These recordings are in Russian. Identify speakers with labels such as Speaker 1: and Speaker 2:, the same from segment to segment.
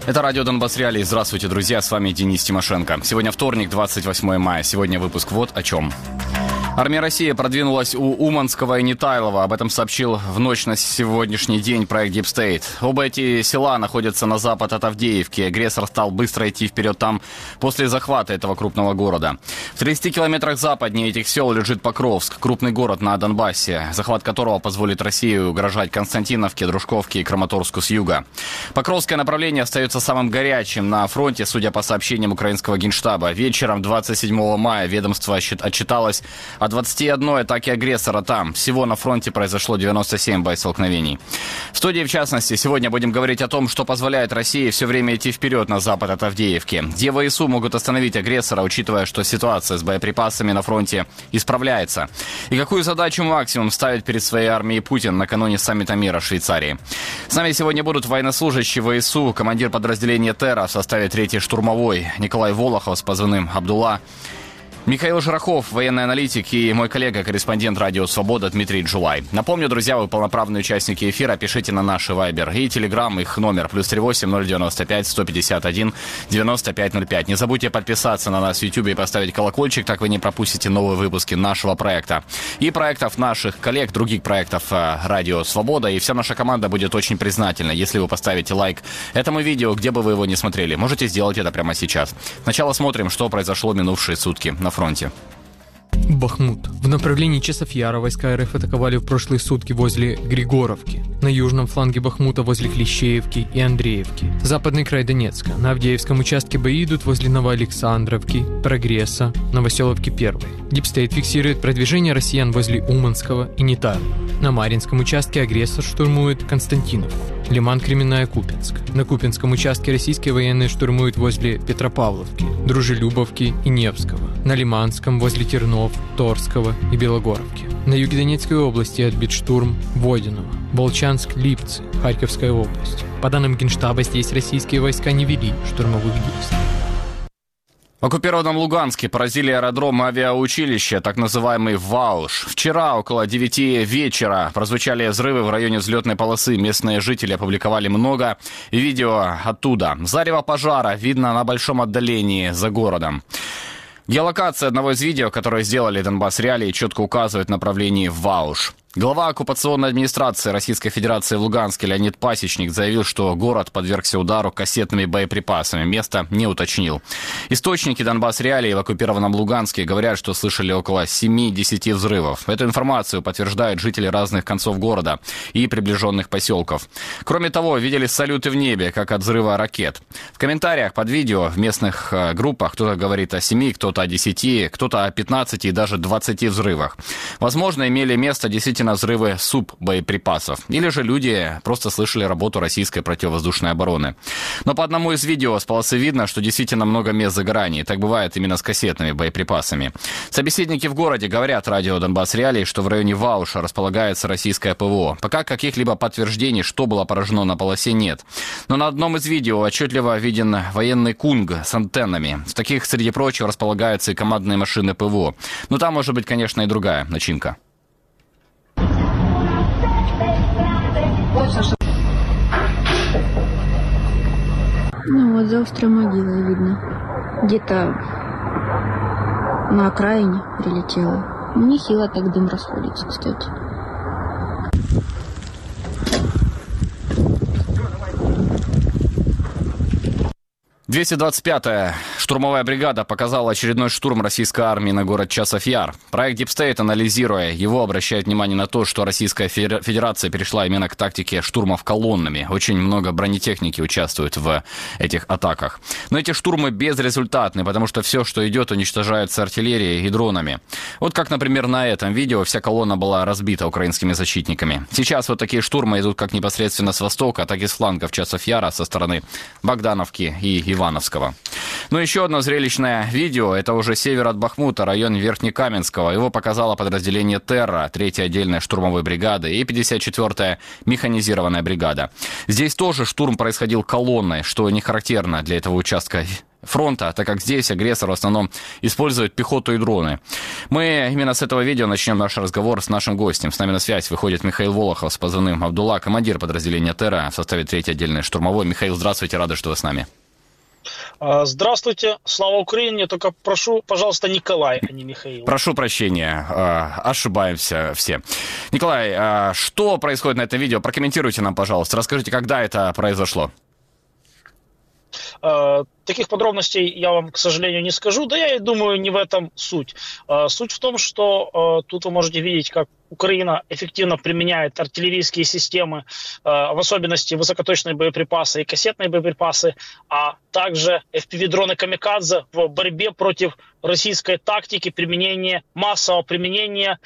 Speaker 1: Это радио Донбасс Реалии. Здравствуйте, друзья, с вами Денис Тимошенко. Сегодня вторник, 28 мая. Сегодня выпуск вот о чем. Армия России продвинулась у Уманского и Нетайлова. Об этом сообщил в ночь на сегодняшний день проект Deep State. Оба эти села находятся на запад от Авдеевки. Агрессор стал быстро идти вперед там после захвата этого крупного города. В 30 километрах западнее этих сел лежит Покровск, крупный город на Донбассе, захват которого позволит России угрожать Константиновке, Дружковке и Краматорску с юга. Покровское направление остается самым горячим на фронте, судя по сообщениям украинского генштаба. Вечером 27 мая ведомство отчиталось о 21 атаке агрессора там. Всего на фронте произошло 97 боестолкновений. В студии, в частности, сегодня будем говорить о том, что позволяет России все время идти вперед на запад от Авдеевки. Где ВСУ могут остановить агрессора, учитывая, что ситуация с боеприпасами на фронте исправляется. И какую задачу максимум ставит перед своей армией Путин накануне саммита мира в Швейцарии. С нами сегодня будут военнослужащий ВСУ, командир подразделения «Терра» в составе 3-й штурмовой Николай Волохов с позывным «Абдулла», Михаил Жирахов, военный аналитик, и мой коллега, корреспондент «Радио Свобода» Дмитрий Джулай. Напомню, друзья, вы полноправные участники эфира. Пишите на наши Вайбер и Телеграм, их номер +38 095 151 9505. Не забудьте подписаться на нас в Ютубе и поставить колокольчик, так вы не пропустите новые выпуски нашего проекта. И проектов наших коллег, других проектов «Радио Свобода». И вся наша команда будет очень признательна, если вы поставите лайк этому видео, где бы вы его ни смотрели. Можете сделать это прямо сейчас. Сначала смотрим, что произошло минувшие сутки на фронте.
Speaker 2: Бахмут. В направлении Часов Яра войска РФ атаковали в прошлые сутки возле Григоровки, на южном фланге Бахмута возле Клещеевки и Андреевки, западный край Донецка. На Авдеевском участке бои идут возле Новоалександровки, Прогресса, Новоселовки 1. Дипстейт фиксирует продвижение россиян возле Уманского и Нетайлова. На Марьинском участке агрессор штурмует Константиновку, Лиман, Кременная, Купинск. На Купинском участке российские военные штурмуют возле Петропавловки, Дружелюбовки и Невского. На Лиманском возле Тернов, Торского и Белогоровки. На юге Донецкой области отбит штурм Водяного, Волчанск, Липцы, Харьковская область. По данным Генштаба, здесь российские войска не вели штурмовых действий.
Speaker 1: В оккупированном Луганске поразили аэродром авиаучилища, так называемый Вауш. Вчера около 9 вечера прозвучали взрывы в районе взлетной полосы. Местные жители опубликовали много видео оттуда. Зарево пожара видно на большом отдалении за городом. Геолокация одного из видео, которое сделали Донбасс Реалии, четко указывает направление в Вауш. Глава оккупационной администрации Российской Федерации в Луганске Леонид Пасечник заявил, что город подвергся удару кассетными боеприпасами. Место не уточнил. Источники Донбасс Реалии в оккупированном Луганске говорят, что слышали около 7-10 взрывов. Эту информацию подтверждают жители разных концов города и приближенных поселков. Кроме того, видели салюты в небе, как от взрыва ракет. В комментариях под видео в местных группах кто-то говорит о 7, кто-то о 10, кто-то о 15 и даже 20 взрывах. Возможно, имели место действительно взрывы суббоеприпасов. Или же люди просто слышали работу российской противовоздушной обороны. Но по одному из видео с полосы видно, что действительно много мест загораний. Так бывает именно с кассетными боеприпасами. Собеседники в городе говорят радио Донбасс Реалии, что в районе Вауша располагается российское ПВО. Пока каких-либо подтверждений, что было поражено на полосе, нет. Но на одном из видео отчетливо виден военный Кунг с антеннами. В таких, среди прочего, располагаются и командные машины ПВО. Но там может быть, конечно, и другая начинка.
Speaker 3: Ну вот за острой могилой видно. Где-то на окраине прилетело. Нехило так дым расходится, кстати.
Speaker 1: 225-я штурмовая бригада показала очередной штурм российской армии на город Часов Яр. Проект Deep State, анализируя его, обращает внимание на то, что Российская Федерация перешла именно к тактике штурмов колоннами. Очень много бронетехники участвует в этих атаках. Но эти штурмы безрезультатны, потому что все, что идет, уничтожается артиллерией и дронами. Вот как, например, на этом видео вся колонна была разбита украинскими защитниками. Сейчас вот такие штурмы идут как непосредственно с востока, так и с флангов Часов Яра со стороны Богдановки и Ивановского. Но еще одно зрелищное видео, это уже север от Бахмута, район Верхнекаменского. Его показало подразделение «Терра», 3-я отдельная штурмовой бригады и 54-я механизированная бригада. Здесь тоже штурм происходил колонной, что не характерно для этого участка фронта, так как здесь агрессор в основном использует пехоту и дроны. Мы именно с этого видео начнем наш разговор с нашим гостем. С нами на связь выходит Михаил Волохов с позывным «Абдулла», командир подразделения «Терра» в составе 3-й отдельной штурмовой. Михаил, здравствуйте, рады, что вы с нами.
Speaker 4: Здравствуйте, слава Украине, только прошу, пожалуйста, Николай, а не Михаил.
Speaker 1: Прошу прощения, ошибаемся все. Николай, что происходит на этом видео? Прокомментируйте нам, пожалуйста, расскажите, когда это произошло.
Speaker 4: Таких подробностей я вам, к сожалению, не скажу. Да я и думаю, не в этом суть. Суть в том, что тут вы можете видеть, как Украина эффективно применяет артиллерийские системы, в особенности высокоточные боеприпасы и кассетные боеприпасы, а также FPV-дроны «Камикадзе» в борьбе против российской тактики массового применения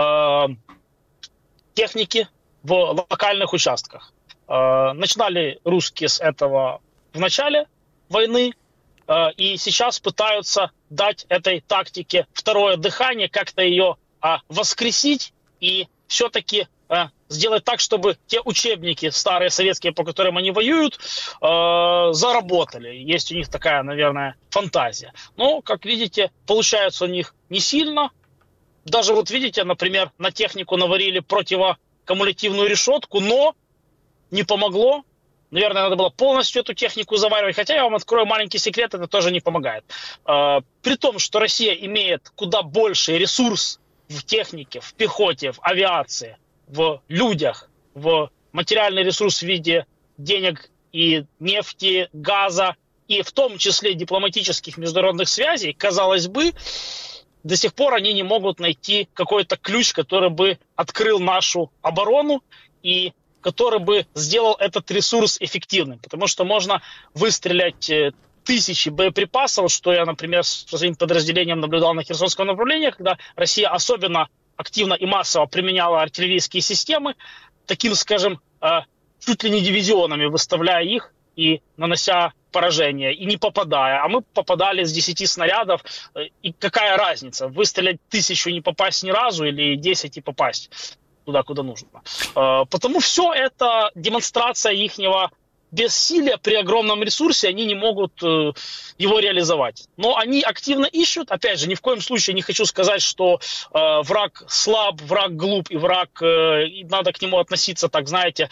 Speaker 4: техники в локальных участках. Начинали русские с этого в начале войны, и сейчас пытаются дать этой тактике второе дыхание, как-то ее воскресить и все-таки сделать так, чтобы те учебники старые советские, по которым они воюют, заработали. Есть у них такая, наверное, фантазия. Но, как видите, получается у них не сильно. Даже вот видите, например, на технику наварили противокумулятивную решетку, но не помогло. Наверное, надо было полностью эту технику заваривать. Хотя я вам открою маленький секрет, это тоже не помогает. При том, что Россия имеет куда больший ресурс в технике, в пехоте, в авиации, в людях, в материальный ресурс в виде денег и нефти, газа, и в том числе дипломатических международных связей, казалось бы, до сих пор они не могут найти какой-то ключ, который бы открыл нашу оборону и который бы сделал этот ресурс эффективным. Потому что можно выстрелять тысячи боеприпасов, что я, например, с своим подразделением наблюдал на Херсонском направлении, когда Россия особенно активно и массово применяла артиллерийские системы, таким, скажем, чуть ли не дивизионами, выставляя их и нанося поражение, и не попадая. А мы попадали с 10 снарядов. И какая разница? Выстрелять 1000 и не попасть ни разу или 10 и попасть туда, куда нужно. Потому все это демонстрация ихнего бессилия при огромном ресурсе, они не могут его реализовать. Но они активно ищут. Опять же, ни в коем случае не хочу сказать, что враг слаб, враг глуп и враг, и надо к нему относиться, так знаете,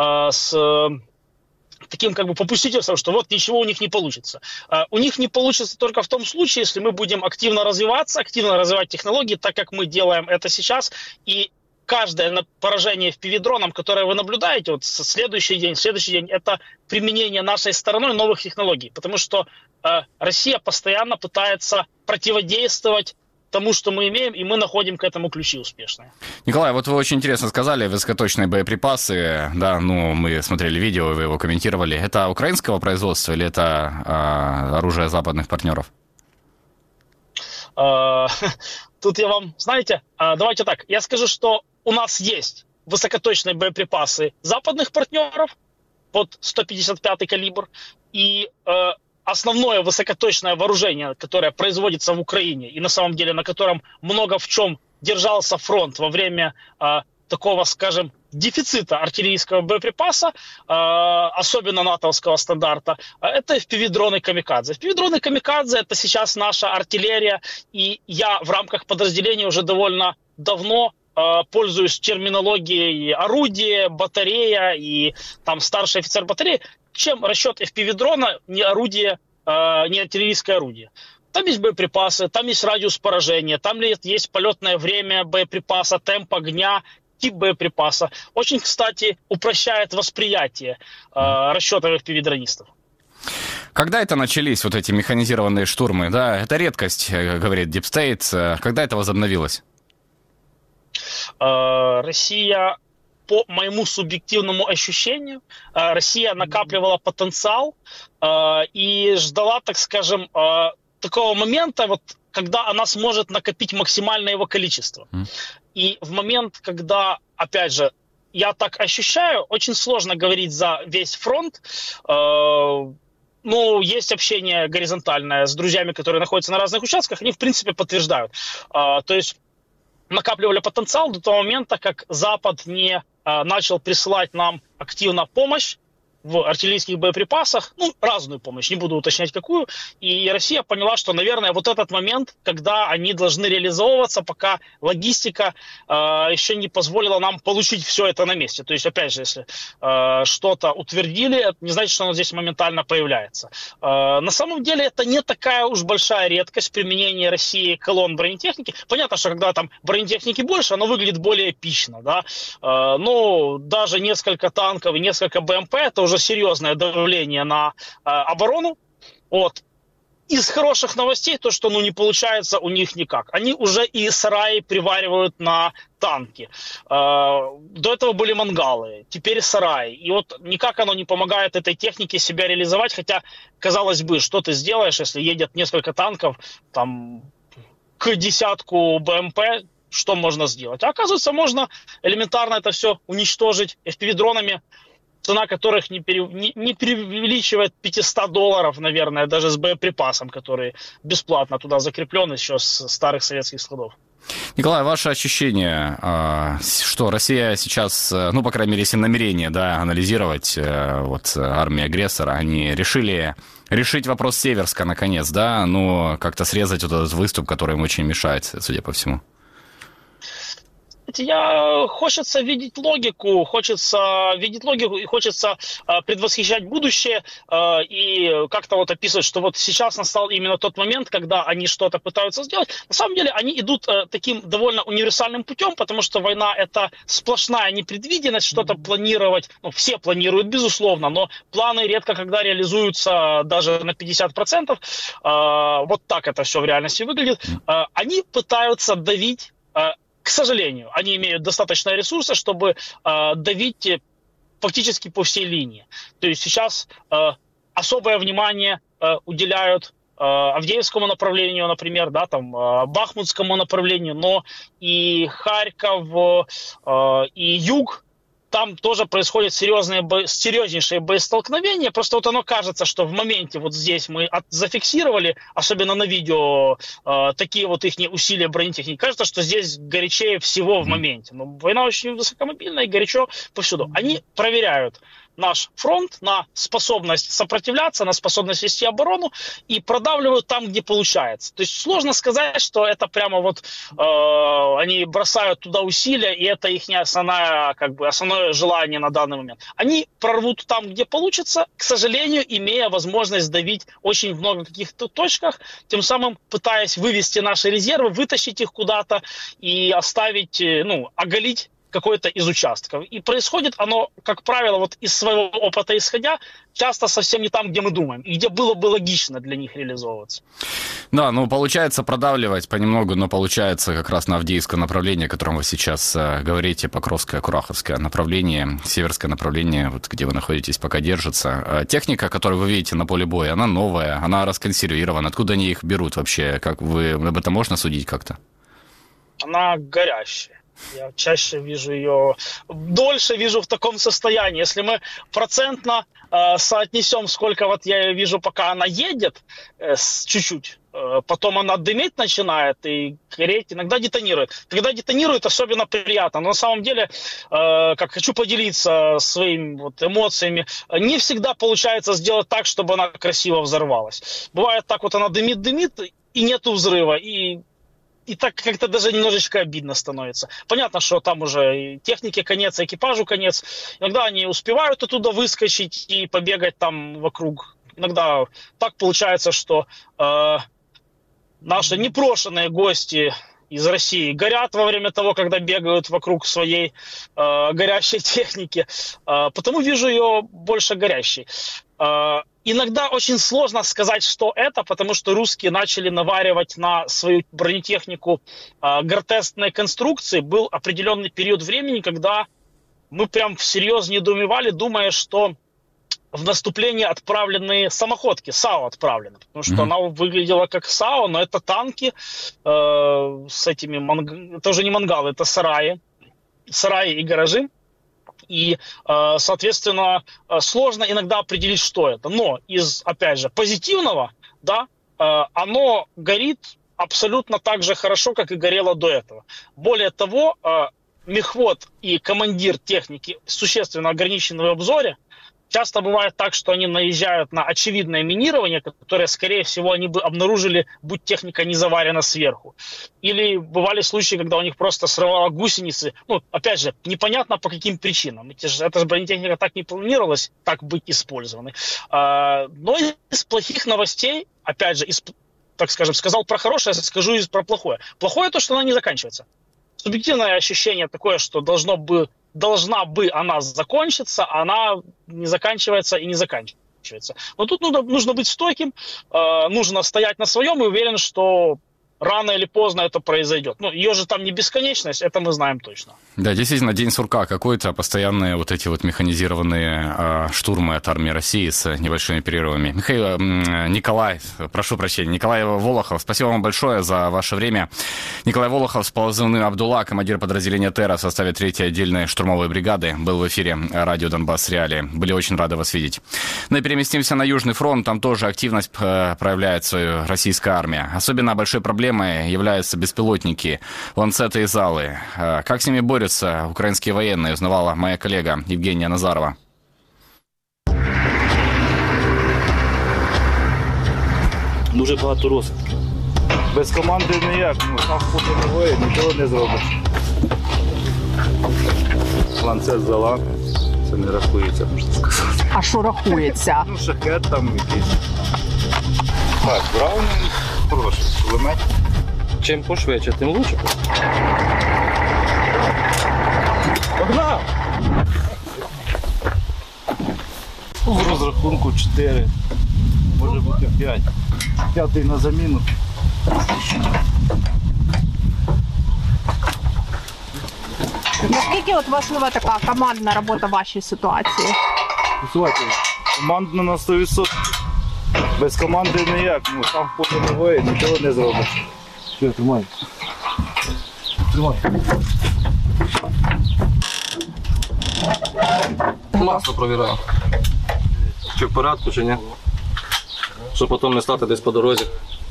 Speaker 4: с таким как бы попустительством, что вот ничего у них не получится. У них не получится только в том случае, если мы будем активно развиваться, активно развивать технологии, так как мы делаем это сейчас, и каждое поражение FPV-дроном, которое вы наблюдаете, вот следующий день, это применение нашей стороной новых технологий. Потому что Россия постоянно пытается противодействовать тому, что мы имеем, и мы находим к этому ключи успешные.
Speaker 1: Николай, вот вы очень интересно сказали, высокоточные боеприпасы, да, ну, мы смотрели видео, вы его комментировали. Это украинского производства или это оружие западных партнеров?
Speaker 4: Тут я вам, знаете, давайте так, я скажу, что у нас есть высокоточные боеприпасы западных партнеров под 155-й калибр и основное высокоточное вооружение, которое производится в Украине и на самом деле на котором много в чем держался фронт во время такого, скажем, дефицита артиллерийского боеприпаса, особенно натовского стандарта, это FPV-дроны «Камикадзе». FPV-дроны «Камикадзе» — это сейчас наша артиллерия, и я в рамках подразделения уже довольно давно пользуюсь терминологией орудие, батарея и там старший офицер батареи, чем расчет FPV-дрона не орудие, не артиллерийское орудие. Там есть боеприпасы, там есть радиус поражения, там есть полетное время боеприпаса, темп огня, тип боеприпаса. Очень, кстати, упрощает восприятие расчетов FPV-дронистов.
Speaker 1: Когда это начались, вот эти механизированные штурмы? Да, это редкость, говорит Deep State. Когда это возобновилось?
Speaker 4: Россия, по моему субъективному ощущению, Россия накапливала потенциал и ждала, так скажем, такого момента, вот, когда она сможет накопить максимальное его количество. И в момент, когда, опять же, я так ощущаю, очень сложно говорить за весь фронт. Ну, есть общение горизонтальное с друзьями, которые находятся на разных участках, они, в принципе, подтверждают. То есть накапливали потенциал до того момента, как Запад не начал присылать нам активно помощь в артиллерийских боеприпасах, ну, разную помощь, не буду уточнять какую, и Россия поняла, что, наверное, вот этот момент, когда они должны реализовываться, пока логистика еще не позволила нам получить все это на месте. То есть, опять же, если что-то утвердили, это не значит, что оно здесь моментально появляется. На самом деле, это не такая уж большая редкость применения России колонн бронетехники. Понятно, что когда там бронетехники больше, оно выглядит более эпично, да, но даже несколько танков и несколько БМП — это уже серьезное давление на оборону. Вот. Из хороших новостей то, что не получается у них никак. Они уже и сараи приваривают на танки. До этого были мангалы, теперь сараи. И вот никак оно не помогает этой технике себя реализовать, хотя, казалось бы, что ты сделаешь, если едет несколько танков, там, к десятку БМП, что можно сделать? А оказывается, можно элементарно это все уничтожить FPV-дронами, цена которых не преувеличивает $500, наверное, даже с боеприпасом, который бесплатно туда закреплен еще с старых советских складов.
Speaker 1: Николай, ваше ощущение, что Россия сейчас, ну, по крайней мере, если намерение, да, анализировать вот армию агрессора, они решили решить вопрос Северска, наконец, да, но как-то срезать вот этот выступ, который им очень мешает, судя по всему?
Speaker 4: Хочется видеть логику и хочется предвосхищать будущее и как-то вот описывать, что вот сейчас настал именно тот момент, когда они что-то пытаются сделать. На самом деле они идут таким довольно универсальным путем, потому что война — это сплошная непредвиденность, что-то планировать, ну, все планируют, безусловно, но планы редко когда реализуются даже на 50%. Вот так это все в реальности выглядит. Они пытаются давить. К сожалению, они имеют достаточно ресурсов, чтобы давить фактически по всей линии. То есть сейчас особое внимание уделяют Авдеевскому направлению, например, да, там, Бахмутскому направлению, но и Харьков, и Юг, там тоже происходят серьезнейшие боестолкновения. Просто вот оно кажется, что в моменте вот здесь мы зафиксировали, особенно на видео, такие вот их усилия бронетехники. Кажется, что здесь горячее всего в моменте. Но война очень высокомобильная и горячо повсюду. Они проверяют наш фронт на способность сопротивляться, на способность вести оборону и продавливают там, где получается. То есть сложно сказать, что это прямо вот они бросают туда усилия, и это их основное желание на данный момент. Они прорвут там, где получится, к сожалению, имея возможность давить очень в много каких-то точках, тем самым пытаясь вывести наши резервы, вытащить их куда-то и оставить, оголить какой-то из участков. И происходит оно, как правило, вот из своего опыта исходя, часто совсем не там, где мы думаем, и где было бы логично для них реализовываться.
Speaker 1: Да, получается продавливать понемногу, но получается как раз на Авдеевское направление, о котором вы сейчас говорите, Покровское, Кураховское направление, Северское направление, вот где вы находитесь, пока держится. Техника, которую вы видите на поле боя, она новая, она расконсервирована. Откуда они их берут вообще? Как вы об этом можно судить как-то?
Speaker 4: Она горящая. Я чаще вижу ее, дольше вижу в таком состоянии. Если мы процентно соотнесем, сколько вот я ее вижу, пока она едет, чуть-чуть, потом она дымить начинает и гореть, иногда детонирует. Когда детонирует, особенно приятно. Но на самом деле, как хочу поделиться своими вот эмоциями, не всегда получается сделать так, чтобы она красиво взорвалась. Бывает так вот, она дымит, и нету взрыва, и так как-то даже немножечко обидно становится. Понятно, что там уже и технике конец, и экипажу конец. Иногда они успевают оттуда выскочить и побегать там вокруг. Иногда так получается, что наши непрошенные гости из России горят во время того, когда бегают вокруг своей горящей техники. Потому вижу ее больше горящей. Иногда очень сложно сказать, что это, потому что русские начали наваривать на свою бронетехнику гротескные конструкции. Был определенный период времени, когда мы прям всерьез недоумевали, думая, что в наступление отправлены самоходки, САУ отправлены. Потому что она выглядела как САУ, но это танки с этими... Это уже не мангалы, это сараи и гаражи. И, соответственно, сложно иногда определить, что это. Но из, опять же, позитивного, да, оно горит абсолютно так же хорошо, как и горело до этого. Более того, мехвод и командир техники существенно ограничены в обзоре, часто бывает так, что они наезжают на очевидное минирование, которое, скорее всего, они бы обнаружили, будь техника не заварена сверху. Или бывали случаи, когда у них просто срывало гусеницы. Ну, опять же, непонятно по каким причинам. Это же бронетехника так не планировалась, так быть использованной. Но из плохих новостей, опять же, так скажем, сказал про хорошее, скажу и про плохое. Плохое то, что она не заканчивается. Субъективное ощущение такое, что должна бы она закончиться, она не заканчивается и не заканчивается. Но тут нужно быть стойким, нужно стоять на своем и уверен, что рано или поздно это произойдет. Ну, ее же там не бесконечность, это мы знаем точно.
Speaker 1: Да, действительно, день сурка какой-то, постоянные вот эти вот механизированные штурмы от армии России с небольшими перерывами. Николай Волохов, спасибо вам большое за ваше время. Николай Волохов с позывным Абдулла, командир подразделения ТЭРа в составе 3-й отдельной штурмовой бригады, был в эфире радио «Донбасс Реалии». Были очень рады вас видеть. Ну и переместимся на Южный фронт, там тоже активность проявляет свою российская армия. Особенно большой проблемой являются беспилотники, ланцеты и залы. Как с ними борются украинские военные, узнавала моя коллега Евгения Назарова.
Speaker 5: Дуже багато розвідки. Без команди ніяк, сам спокійно воїн, нічого не зробиш. Ланцет зала, це не рахується, можна сказати.
Speaker 6: А що рахується?
Speaker 5: Шахет там якийсь. Так, Браунінг, хороший кулемет.
Speaker 7: Чим пошвидше, тим лучше.
Speaker 5: Погнав! З розрахунку 4, може бути 5. 5 на заміну.
Speaker 6: Наскільки важлива така командна робота в вашій ситуації?
Speaker 5: Командно на 100%. Без команди ніяк, сам спокійно воїн, нічого не зробиш. Все, тримай. Тримай.
Speaker 7: Масло провіряю. Чи в порядку, чи ні. Щоб потім не стати десь по дорозі.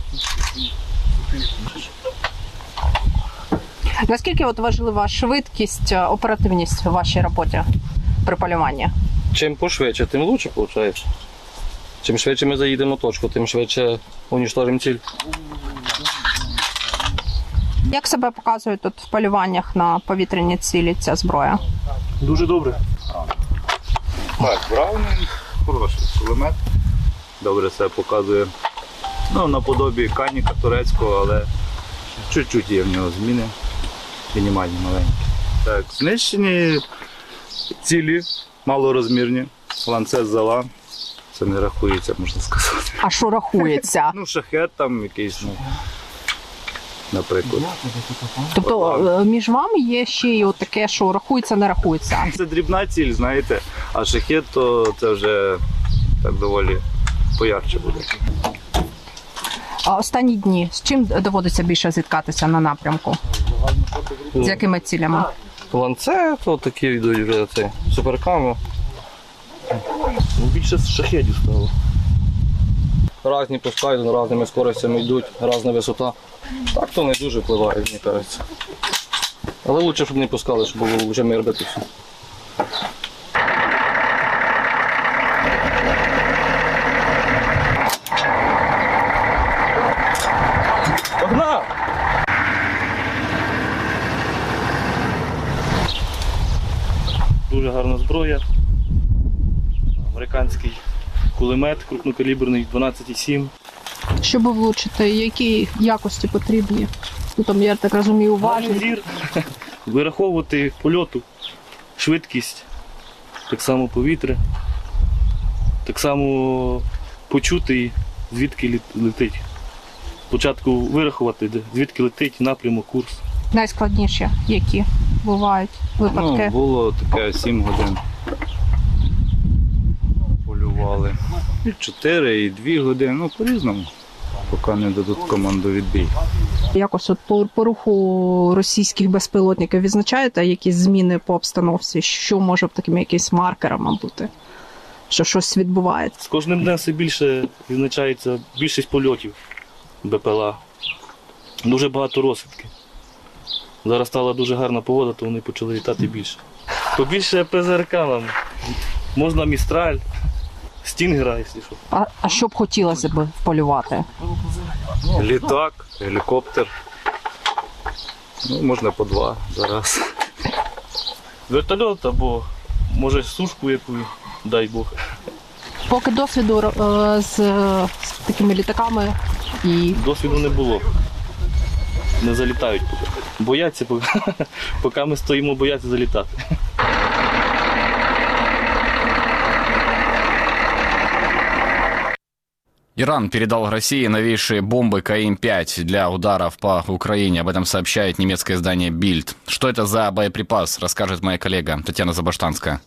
Speaker 6: Наскільки важлива швидкість, оперативність в вашій роботі при полюванні?
Speaker 7: Чим пошвидше, тим лучше виходить. Чим швидше ми заїдемо на точку, тим швидше уничтожимо ціль.
Speaker 6: Як себе показує тут в полюваннях на повітряні цілі ця зброя?
Speaker 5: Дуже добре. Так, Браунінг, хороший кулемет. Добре себе показує. Наподобі Каніка турецького, але чуть-чуть є в нього зміни. Мінімальні, маленькі. Так, знищені цілі, малорозмірні. Ланцет зала. Це не рахується, можна сказати.
Speaker 6: А що рахується?
Speaker 5: Шахет там якийсь, наприклад.
Speaker 6: Тобто між вами є ще й таке, що рахується, не рахується?
Speaker 5: Це дрібна ціль, знаєте, а шахет, то це вже так доволі поярче буде.
Speaker 6: А останні дні з чим доводиться більше зіткатися на напрямку? З якими цілями?
Speaker 7: Ланцет, такі йдуть вже суперками.
Speaker 5: Більше з шахетів стало.
Speaker 7: Разні пускають, різними скоростями йдуть, різна висота. Так то не дуже впливає, мені кажеться. Але краще, щоб не пускали, щоб було вже мир бити все.
Speaker 5: Погнав! Дуже гарна зброя. Американський кулемет крупнокаліберний 12,7.
Speaker 6: Щоб влучити, які якості потрібні? Я так розумію, уважність.
Speaker 5: Зір, вираховувати польоту, швидкість, так само повітря, так само почути, звідки летить. Спочатку вирахувати, звідки летить, напрямок, курс.
Speaker 6: Найскладніші, які бувають випадки?
Speaker 5: Було таке 7 годин. Полювали. 4 і 2 години, по-різному, поки не дадуть команду відбій.
Speaker 6: Якось по руху російських безпілотників відзначаєте якісь зміни по обстановці? Що може такими якимись маркерами бути? Що щось відбувається?
Speaker 5: З кожним днем все більше відзначається більшість польотів БПЛА. Дуже багато розвідки. Зараз стала дуже гарна погода, то вони почали літати більше. Побільше ПЗРК нам
Speaker 7: Можна Містраль, Стінгера, якщо що.
Speaker 6: А що б хотілося б полювати?
Speaker 5: Літак, гелікоптер. Ну, можна по 2 зараз.
Speaker 7: Вертольот або, може, сушку яку, дай Бог.
Speaker 6: Поки досвіду з такими літаками і...
Speaker 7: Досвіду не було. Не залітають поки. Бояться, поки ми стоїмо, бояться залітати.
Speaker 1: Иран передал России новейшие бомбы КМ-5 для ударов по Украине. Об этом сообщает немецкое издание Bild. Что это за боеприпас, расскажет моя коллега Татьяна Забаштанская.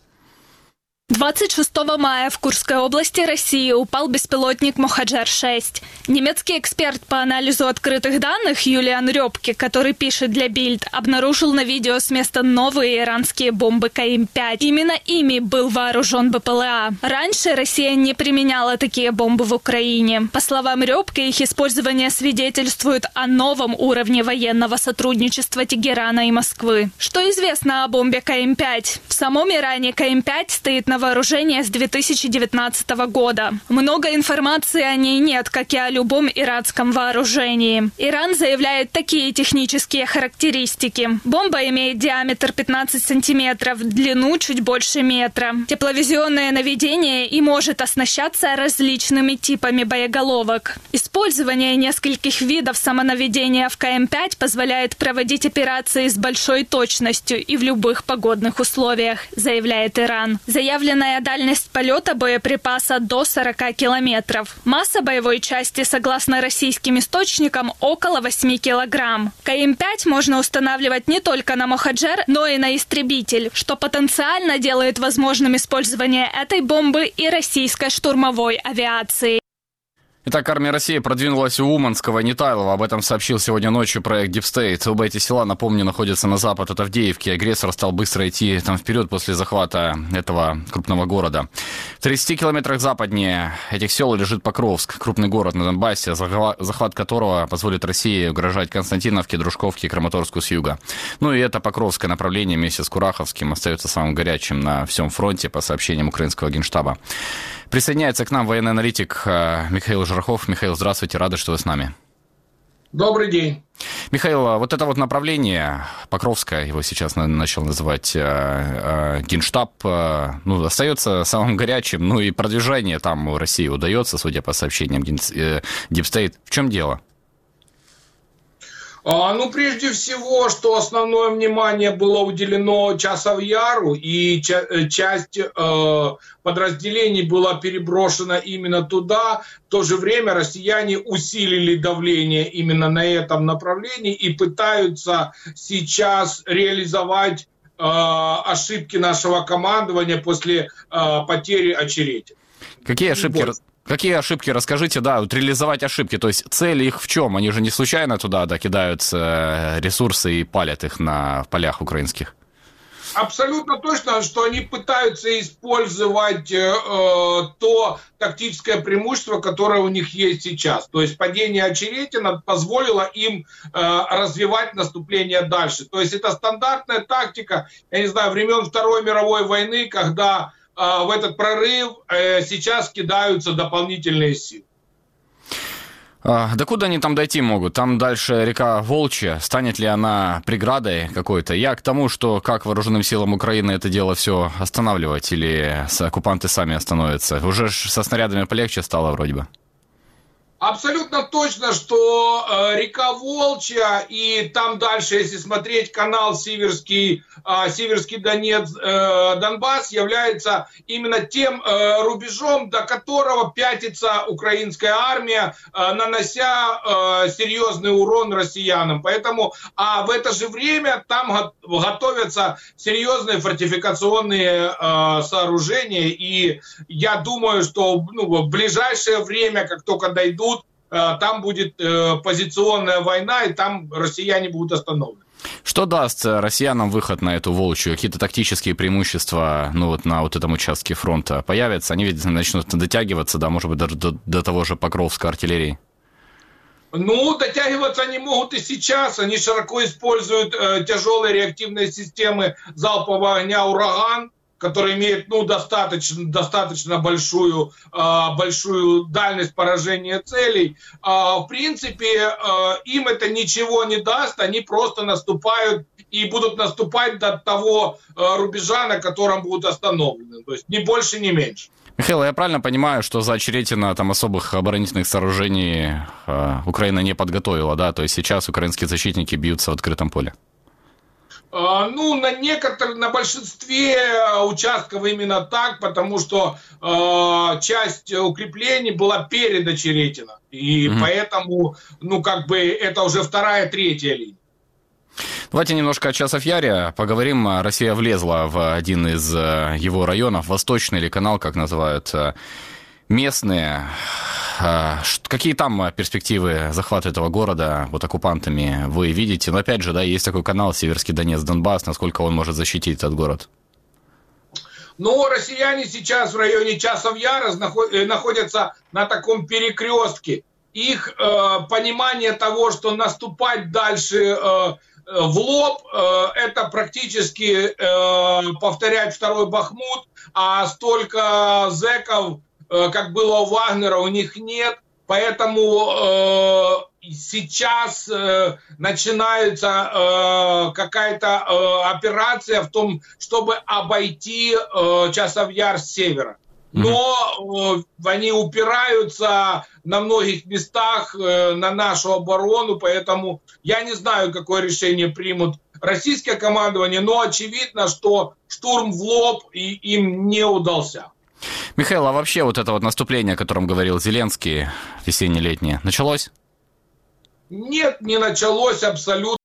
Speaker 8: 26 мая в Курской области России упал беспилотник «Мохаджер-6». Немецкий эксперт по анализу открытых данных Юлиан Рёбке, который пишет для Bild, обнаружил на видео с места новые иранские бомбы КМ-5. Именно ими был вооружен БПЛА. Раньше Россия не применяла такие бомбы в Украине. По словам Рёбке, их использование свидетельствует о новом уровне военного сотрудничества Тегерана и Москвы. Что известно о бомбе КМ-5? В самом Иране КМ-5 стоит на вооружение с 2019 года. Много информации о ней нет, как и о любом иранском вооружении. Иран заявляет такие технические характеристики. Бомба имеет диаметр 15 сантиметров, длину чуть больше метра. Тепловизионное наведение и может оснащаться различными типами боеголовок. Использование нескольких видов самонаведения в КМ-5 позволяет проводить операции с большой точностью и в любых погодных условиях, заявляет Иран. Заявленная дальность полета боеприпаса до 40 километров. Масса боевой части, согласно российским источникам, около 8 килограмм. КМ-5 можно устанавливать не только на «Мохаджер», но и на истребитель, что потенциально делает возможным использование этой бомбы и российской штурмовой авиации.
Speaker 1: Итак, армия России продвинулась у Уманского и Нетайлова. Об этом сообщил сегодня ночью проект Deep State. Оба эти села, напомню, находятся на запад от Авдеевки. Агрессор стал быстро идти там вперед после захвата этого крупного города. В 30 километрах западнее этих сел лежит Покровск, крупный город на Донбассе, захват которого позволит России угрожать Константиновке, Дружковке и Краматорску с юга. Ну и это Покровское направление вместе с Кураховским остается самым горячим на всем фронте, по сообщениям украинского генштаба. Присоединяется к нам военный аналитик Михаил Жарахов. Михаил, здравствуйте, рады, что вы с нами.
Speaker 9: Добрый день.
Speaker 1: Михаил, вот это вот направление, Покровское, его сейчас начал называть генштаб, остается самым горячим, ну и продвижение там у России удается, судя по сообщениям Deep State. В чем дело?
Speaker 9: Прежде всего, что основное внимание было уделено Часов-Яру, и часть подразделений была переброшена именно туда. В то же время россияне усилили давление именно на этом направлении и пытаются сейчас реализовать ошибки нашего командования после потери Очеретина.
Speaker 1: Какие ошибки, расскажите, вот реализовать ошибки, то есть цель их в чем? Они же не случайно туда кидаются ресурсы и палят их на полях украинских?
Speaker 9: Абсолютно точно, что они пытаются использовать то тактическое преимущество, которое у них есть сейчас. То есть падение Очеретина позволило им развивать наступление дальше. То есть это стандартная тактика, времен Второй мировой войны, когда в этот прорыв сейчас кидаются дополнительные силы.
Speaker 1: Докуда они там дойти могут? Там дальше река Волчья. Станет ли она преградой какой-то? Я к тому, что как вооруженным силам Украины это дело все останавливать, или оккупанты сами остановятся? Уже со снарядами полегче стало вроде бы.
Speaker 9: Абсолютно точно, что река Волчья и там дальше, если смотреть канал Северский Донец, Донбасс, является именно тем рубежом, до которого пятится украинская армия, нанося серьезный урон россиянам. Поэтому, в это же время там готовятся серьезные фортификационные сооружения. И я думаю, что в ближайшее время, как только дойдут, там будет позиционная война, и там россияне будут остановлены.
Speaker 1: Что даст россиянам выход на эту Волчью? Какие-то тактические преимущества на вот этом участке фронта появятся? Они ведь начнут дотягиваться, может быть, даже до того же Покровска артиллерии?
Speaker 9: Дотягиваться они могут и сейчас. Они широко используют тяжелые реактивные системы залпового огня «Ураган», который имеет достаточно большую дальность поражения целей. В принципе, им это ничего не даст, они просто наступают и будут наступать до того рубежа, на котором будут остановлены. То есть ни больше, ни меньше.
Speaker 1: Михаил, я правильно понимаю, что за Очеретино там особых оборонительных сооружений Украина не подготовила, да? То есть сейчас украинские защитники бьются в открытом поле?
Speaker 9: На большинстве участков именно так, потому что часть укреплений была перед Очеретино. И поэтому, это уже вторая, третья линия.
Speaker 1: Давайте немножко о Часов-Яре поговорим. Россия влезла в один из его районов, Восточный или канал, как называют местные. Какие там перспективы захвата этого города оккупантами вы видите? Но опять же, да, есть такой канал Северский Донец, Донбасс. Насколько он может защитить этот город?
Speaker 9: Россияне сейчас в районе Часов-Яра находятся на таком перекрестке. Их понимание того, что наступать дальше в лоб, это практически повторять второй Бахмут, а столько зэков, как было у Вагнера, у них нет. Поэтому сейчас начинается какая-то операция в том, чтобы обойти Часов-Яр с севера. Но они упираются на многих местах на нашу оборону, поэтому я не знаю, какое решение примут российское командование, но очевидно, что штурм в лоб им не удался.
Speaker 1: Михаил, а вообще это наступление, о котором говорил Зеленский, весенне-летнее, началось?
Speaker 9: Нет, не началось абсолютно.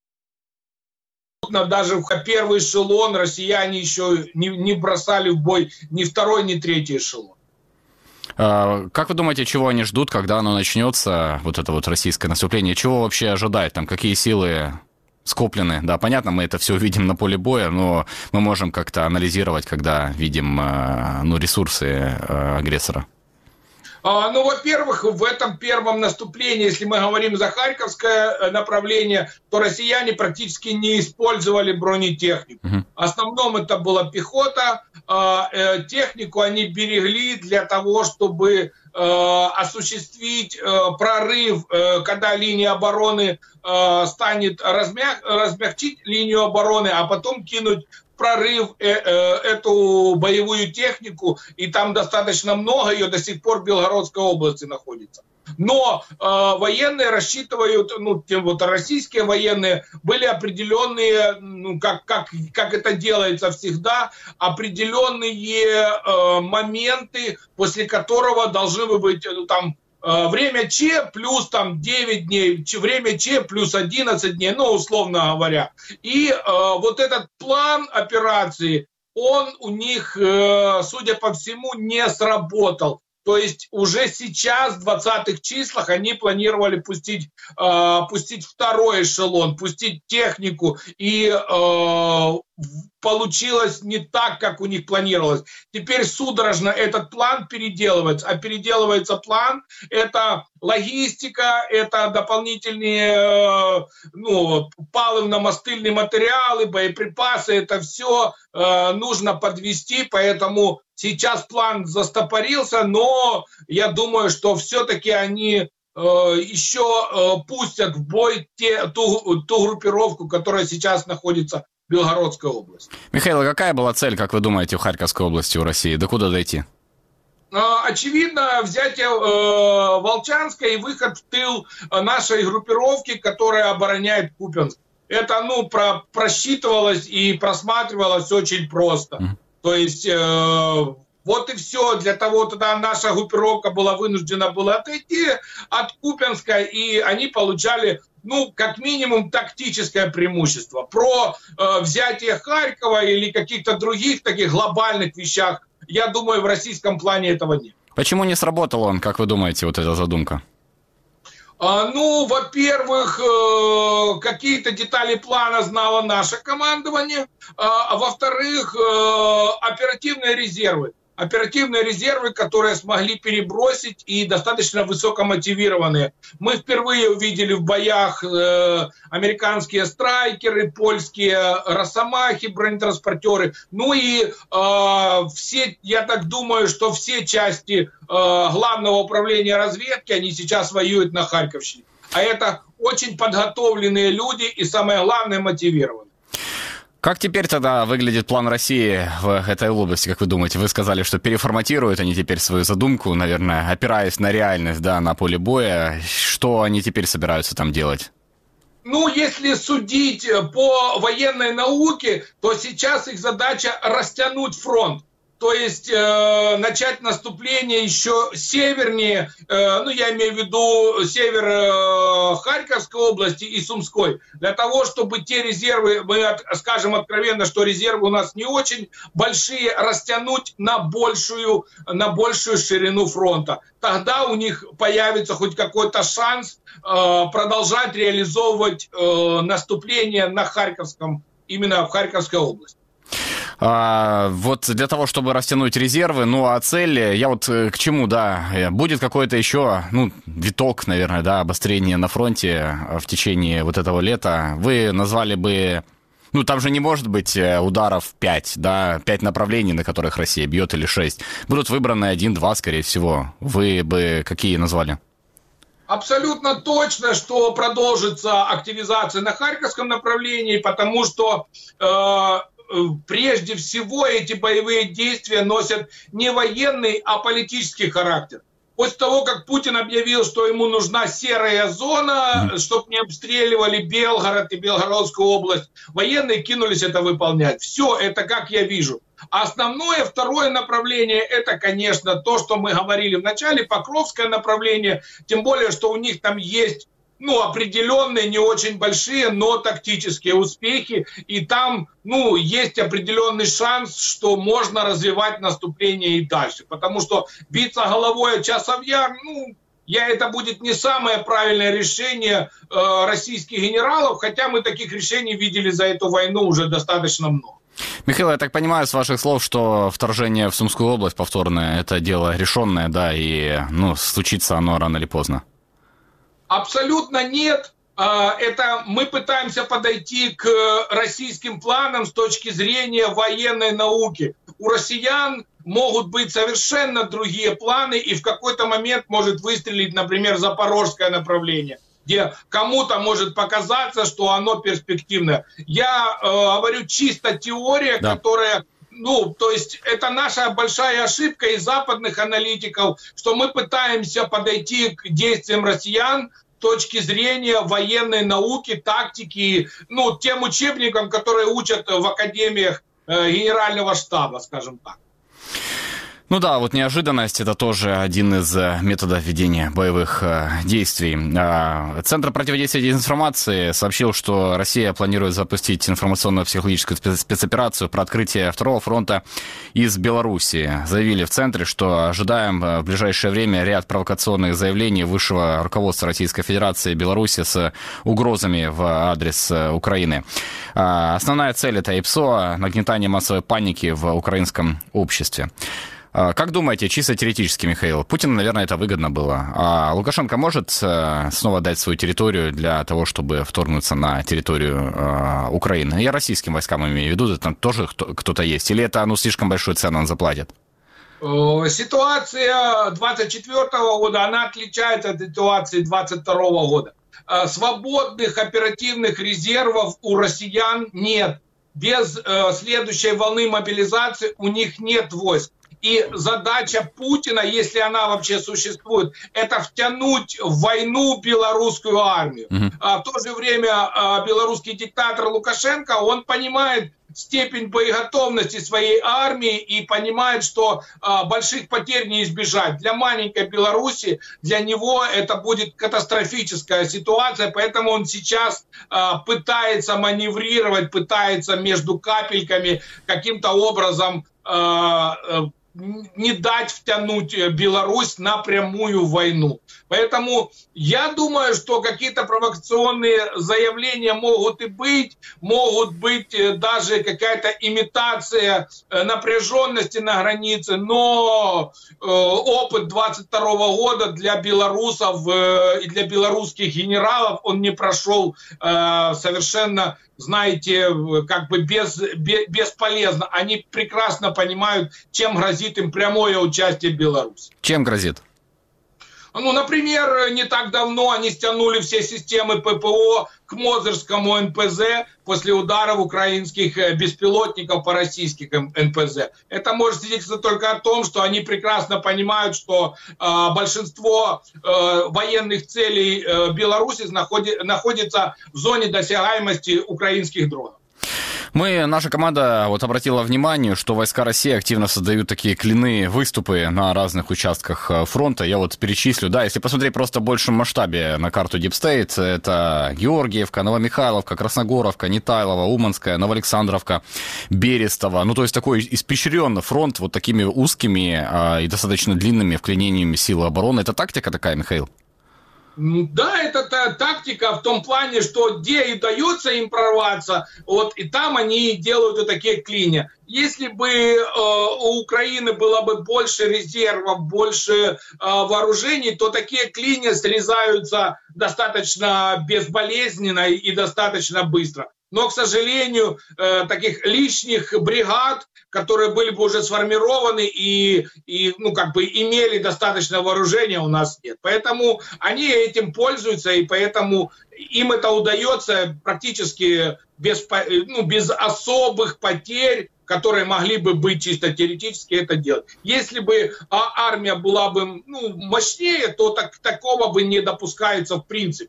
Speaker 9: Даже в первый эшелон россияне еще не бросали в бой ни второй, ни третий эшелон.
Speaker 1: Как вы думаете, чего они ждут, когда оно начнется, это российское наступление? Чего вообще ожидать? Там какие силы скоплены? Да, понятно, мы это все увидим на поле боя, но мы можем как-то анализировать, когда видим ресурсы агрессора.
Speaker 9: Во-первых, в этом первом наступлении, если мы говорим за Харьковское направление, то россияне практически не использовали бронетехнику. В основном это была пехота. Технику они берегли для того, чтобы осуществить прорыв, когда линия обороны станет размягчить линию обороны, а потом кинуть прорыв эту боевую технику, и там достаточно много, ее до сих пор в Белгородской области находится. Но военные рассчитывают, российские военные, были определенные, как это делается всегда, определенные моменты, после которого должны быть время Ч плюс 9 дней, время Ч плюс 11 дней, условно говоря. И этот план операции, он у них, судя по всему, не сработал. То есть уже сейчас, в 20-х числах, они планировали пустить второй эшелон, пустить технику, и получилось не так, как у них планировалось. Теперь судорожно этот план переделывается. А переделывается план – это логистика, это дополнительные палывно-мастильные материалы, боеприпасы, это все нужно подвести, поэтому сейчас план застопорился, но я думаю, что все-таки они еще пустят в бой ту группировку, которая сейчас находится в Белгородской области.
Speaker 1: Михаил, какая была цель, как вы думаете, в Харьковской области у России? Докуда дойти?
Speaker 9: Очевидно, взятие Волчанска и выход в тыл нашей группировки, которая обороняет Купянск. Это, просчитывалось и просматривалось очень просто. То есть, вот и все. Для того тогда наша группировка была вынуждена отойти от Купянска, и они получали, как минимум, тактическое преимущество. Про взятие Харькова или каких-то других таких глобальных вещах, я думаю, в российском плане этого нет.
Speaker 1: Почему не сработал он, как вы думаете, эта задумка?
Speaker 9: Во-первых, какие-то детали плана знало наше командование, а во-вторых, оперативные резервы. оперативные резервы, которые смогли перебросить и достаточно высокомотивированные. Мы впервые увидели в боях американские страйкеры, польские росомахи, бронетранспортеры. Ну и все, я так думаю, что все части Главного управления разведки, они сейчас воюют на Харьковщине. А это очень подготовленные люди и, самое главное, мотивированные.
Speaker 1: Как теперь тогда выглядит план России в этой области, как вы думаете? Вы сказали, что переформатируют они теперь свою задумку, наверное, опираясь на реальность, да, на поле боя. Что они теперь собираются там делать?
Speaker 9: Ну, если судить по военной науке, то сейчас их задача растянуть фронт. То есть начать наступление еще севернее, ну я имею в виду север Харьковской области и Сумской, для того, чтобы те резервы, мы скажем откровенно, что резервы у нас не очень большие, растянуть на большую ширину фронта. Тогда у них появится хоть какой-то шанс продолжать реализовывать наступление на Харьковском, именно в Харьковской области.
Speaker 1: Вот для того, чтобы растянуть резервы, ну а цель, я вот к чему, да, будет какой-то еще, ну, виток, наверное, да, обострение на фронте в течение вот этого лета. Вы назвали бы, ну там же не может быть ударов 5, да, 5 направлений, на которых Россия бьет, или 6. Будут выбраны 1-2, скорее всего. Вы бы какие назвали?
Speaker 9: Абсолютно точно, что продолжится активизация на Харьковском направлении, потому что прежде всего эти боевые действия носят не военный, а политический характер. После того, как Путин объявил, что ему нужна серая зона, чтобы не обстреливали Белгород и Белгородскую область, военные кинулись это выполнять. Все это, как я вижу. Основное, второе направление, это, конечно, то, что мы говорили в начале, Покровское направление, тем более, что у них там есть, ну, определенные, не очень большие, но тактические успехи, и там, ну, есть определенный шанс, что можно развивать наступление и дальше, потому что биться головой о Часов Яр, ну, это будет не самое правильное решение российских генералов, хотя мы таких решений видели за эту войну уже достаточно много.
Speaker 1: Михаил, я так понимаю с ваших слов, что вторжение в Сумскую область повторное, это дело решенное, да, и, ну, случится оно рано или поздно?
Speaker 9: Абсолютно нет. Это мы пытаемся подойти к российским планам с точки зрения военной науки. У россиян могут быть совершенно другие планы, и в какой-то момент может выстрелить, например, Запорожское направление, где кому-то может показаться, что оно перспективное. Я говорю чисто теория, да, которая... Ну, то есть это наша большая ошибка и западных аналитиков, что мы пытаемся подойти к действиям россиян с точки зрения военной науки, тактики, ну, тем учебникам, которые учат в академиях генерального штаба, скажем так.
Speaker 1: Ну да, вот неожиданность – это тоже один из методов ведения боевых действий. Центр противодействия дезинформации сообщил, что Россия планирует запустить информационно-психологическую спецоперацию про открытие второго фронта из Беларуси. Заявили в центре, что ожидаем в ближайшее время ряд провокационных заявлений высшего руководства Российской Федерации и Беларуси с угрозами в адрес Украины. Основная цель – это ИПСО, нагнетание массовой паники в украинском обществе. Как думаете, чисто теоретически, Михаил, Путину, наверное, это выгодно было. А Лукашенко может снова дать свою территорию для того, чтобы вторгнуться на территорию Украины? Я российским войскам имею в виду, там тоже кто-то есть? Или это, ну, слишком большую цену он заплатит?
Speaker 9: Ситуация 24 года, она отличается от ситуации 22 года. Свободных оперативных резервов у россиян нет. Без следующей волны мобилизации у них нет войск. И задача Путина, если она вообще существует, это втянуть в войну белорусскую армию. В то же время белорусский диктатор Лукашенко, он понимает степень боеготовности своей армии и понимает, что больших потерь не избежать. Для маленькой Беларуси, для него это будет катастрофическая ситуация, поэтому он сейчас пытается маневрировать, пытается между капельками каким-то образом не дать втянуть Беларусь напрямую в войну. Поэтому я думаю, что какие-то провокационные заявления могут быть даже какая-то имитация напряженности на границе, но опыт 22 года для белорусов и для белорусских генералов, он не прошел совершенно, знаете, как бы бесполезно. Они прекрасно понимают, чем грозит им прямое участие в Беларуси.
Speaker 1: Чем грозит?
Speaker 9: Ну, например, не так давно они стянули все системы ППО к Мозырскому НПЗ после ударов украинских беспилотников по российским НПЗ. Это может свидетельствовать только о том, что они прекрасно понимают, что большинство военных целей Беларуси находится в зоне досягаемости украинских дронов.
Speaker 1: Наша команда обратила внимание, что войска России активно создают такие клины, выступы на разных участках фронта. Я перечислю, если посмотреть просто в большем масштабе на карту Deep State, это Георгиевка, Новомихайловка, Красногоровка, Нетайлова, Уманская, Новоалександровка, Берестово. То есть такой испещренный фронт такими узкими и достаточно длинными вклинениями силы обороны. Это тактика такая, Михаил?
Speaker 9: Да, это тактика в том плане, что где и удается им прорваться, и там они делают такие клини. Если бы у Украины было бы больше резервов, больше вооружений, то такие клини срезаются достаточно безболезненно и достаточно быстро. Но, к сожалению, таких лишних бригад, которые были бы уже сформированы и имели достаточно вооружения, у нас нет. Поэтому они этим пользуются, и поэтому им это удается практически без особых потерь, которые могли бы быть чисто теоретически, это делать. Если бы армия была бы мощнее, то такого бы не допускается в принципе.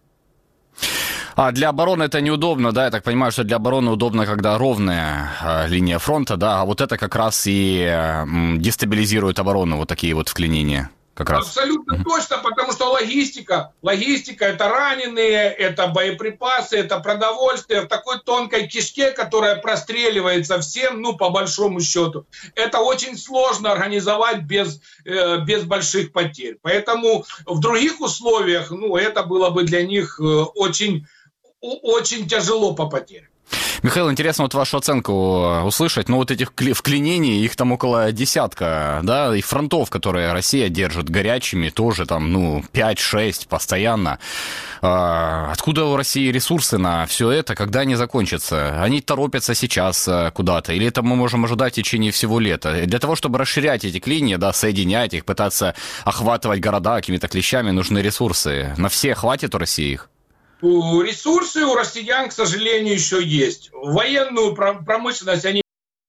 Speaker 1: А для обороны это неудобно, я так понимаю, что для обороны удобно, когда ровная линия фронта, а это как раз и дестабилизирует оборону, такие вклинения. Как раз.
Speaker 9: Абсолютно точно, потому что логистика это раненые, это боеприпасы, это продовольствие в такой тонкой кишке, которая простреливается всем, по большому счету. Это очень сложно организовать без больших потерь. Поэтому в других условиях, это было бы для них очень тяжело по потерям.
Speaker 1: Михаил, интересно вашу оценку услышать. Этих вклинений, их там около десятка, и фронтов, которые Россия держит горячими, тоже 5-6 постоянно. Откуда у России ресурсы на все это, когда они закончатся? Они торопятся сейчас куда-то? Или это мы можем ожидать в течение всего лета? Для того, чтобы расширять эти клини, соединять их, пытаться охватывать города какими-то клещами, нужны ресурсы. На все хватит у России их?
Speaker 9: Ресурсы у россиян, к сожалению, еще есть. Военную промышленность они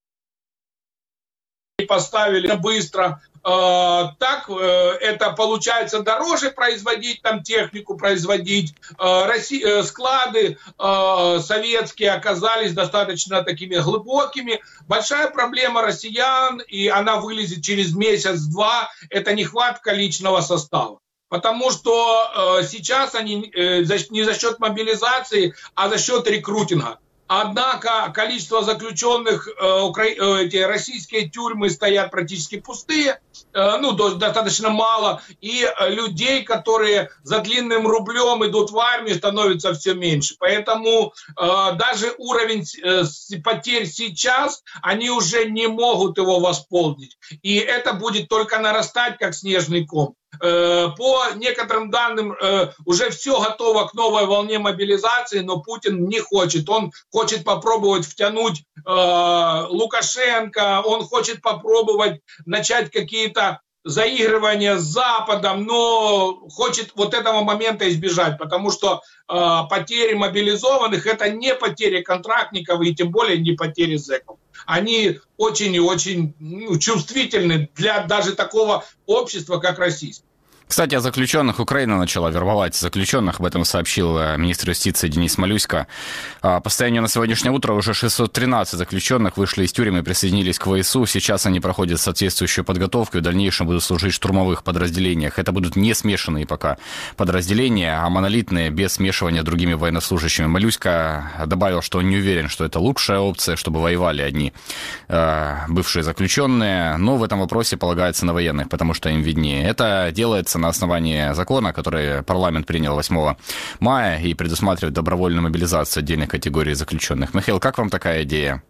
Speaker 9: поставили быстро. Так это получается дороже производить, технику производить. Склады советские оказались достаточно такими глубокими. Большая проблема россиян, и она вылезет через месяц-два, это нехватка личного состава. Потому что сейчас они не за счет мобилизации, а за счет рекрутинга. Однако количество заключенных, эти российские тюрьмы стоят практически пустые, достаточно мало. И людей, которые за длинным рублем идут в армию, становится все меньше. Поэтому даже уровень потерь сейчас, они уже не могут его восполнить. И это будет только нарастать, как снежный ком. По некоторым данным, уже все готово к новой волне мобилизации, но Путин не хочет. Он хочет попробовать втянуть Лукашенко, он хочет попробовать начать какие-то заигрывания с Западом, но хочет этого момента избежать, потому что потери мобилизованных — это не потери контрактников и тем более не потери зэков. Они очень и очень чувствительны для даже такого общества, как российское.
Speaker 1: Кстати, о заключенных. Украина начала вербовать заключенных. Об этом сообщил министр юстиции Денис Малюська. По состоянию на сегодняшнее утро уже 613 заключенных вышли из тюрем и присоединились к ВСУ. Сейчас они проходят соответствующую подготовку и в дальнейшем будут служить в штурмовых подразделениях. Это будут не смешанные пока подразделения, а монолитные, без смешивания с другими военнослужащими. Малюська добавил, что он не уверен, что это лучшая опция, чтобы воевали одни бывшие заключенные. Но в этом вопросе полагается на военных, потому что им виднее. Это делается на основании закона, который парламент принял 8 мая и предусматривает добровольную мобилизацию отдельных категорий заключенных. Михаил, как вам такая идея?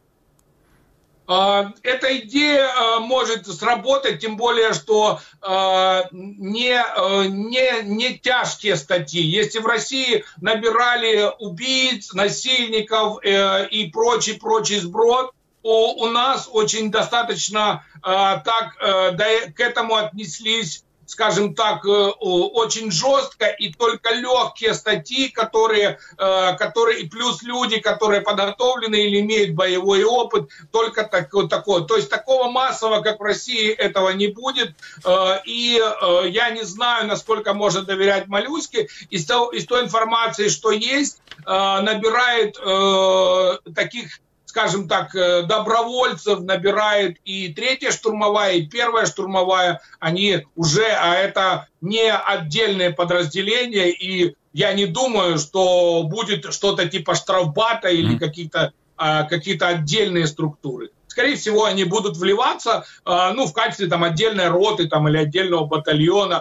Speaker 9: Эта идея может сработать, тем более, что не тяжкие статьи. Если в России набирали убийц, насильников и прочий сброд, у нас очень достаточно к этому отнеслись, скажем так, очень жестко, и только легкие статьи, которые плюс люди, которые подготовлены или имеют боевой опыт, только такое. То есть такого массового, как в России, этого не будет. И я не знаю, насколько можно доверять Малюське. Из той информации, что есть, набирает таких, скажем так, добровольцев набирает и 3-я штурмовая, и 1-я штурмовая, они уже, а это не отдельные подразделения, и я не думаю, что будет что-то типа штрафбата или какие-то отдельные структуры. Скорее всего, они будут вливаться, в качестве там отдельной роты там, или отдельного батальона,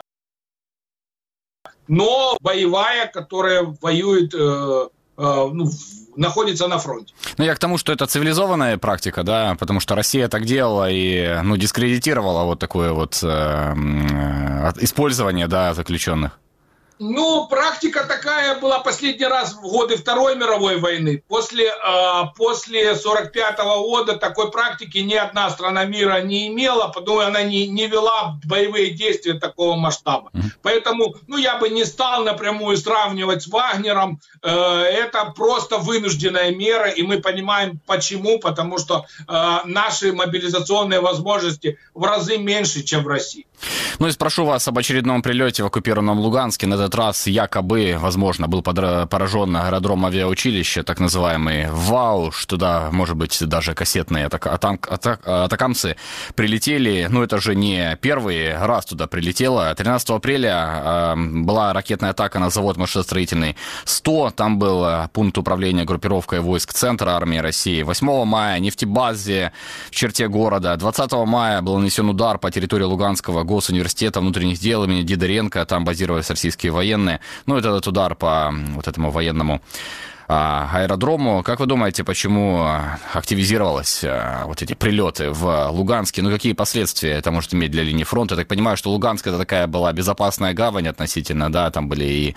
Speaker 9: но боевая, которая воюет, находится на фронте.
Speaker 1: Я к тому, что это цивилизованная практика, да, потому что Россия так делала и, дискредитировала вот такое вот использование, да, заключенных.
Speaker 9: Практика такая была последний раз в годы Второй мировой войны. После 45-го года такой практики ни одна страна мира не имела, потому что она не вела боевые действия такого масштаба. Поэтому, я бы не стал напрямую сравнивать с Вагнером. Это просто вынужденная мера, и мы понимаем почему, потому что наши мобилизационные возможности в разы меньше, чем в России.
Speaker 1: И спрошу вас об очередном прилете в оккупированном Луганске. На этот раз якобы, возможно, был поражен аэродром авиаучилища, так называемый ВАУШ. Туда, может быть, даже кассетные атакамсы прилетели. Это же не первый раз туда прилетело. 13 апреля была ракетная атака на завод машиностроительный 100. Там был пункт управления группировкой войск Центра армии России. 8 мая нефтебазе в черте города. 20 мая был нанесен удар по территории Луганского госуниверситета внутренних дел имени Дидоренко. Там базировались российские военные. Этот удар по вот этому военному аэродрому. Как вы думаете, почему активизировались вот эти прилеты в Луганске? Какие последствия это может иметь для линии фронта? Я так понимаю, что Луганск это такая была безопасная гавань относительно, да, там были и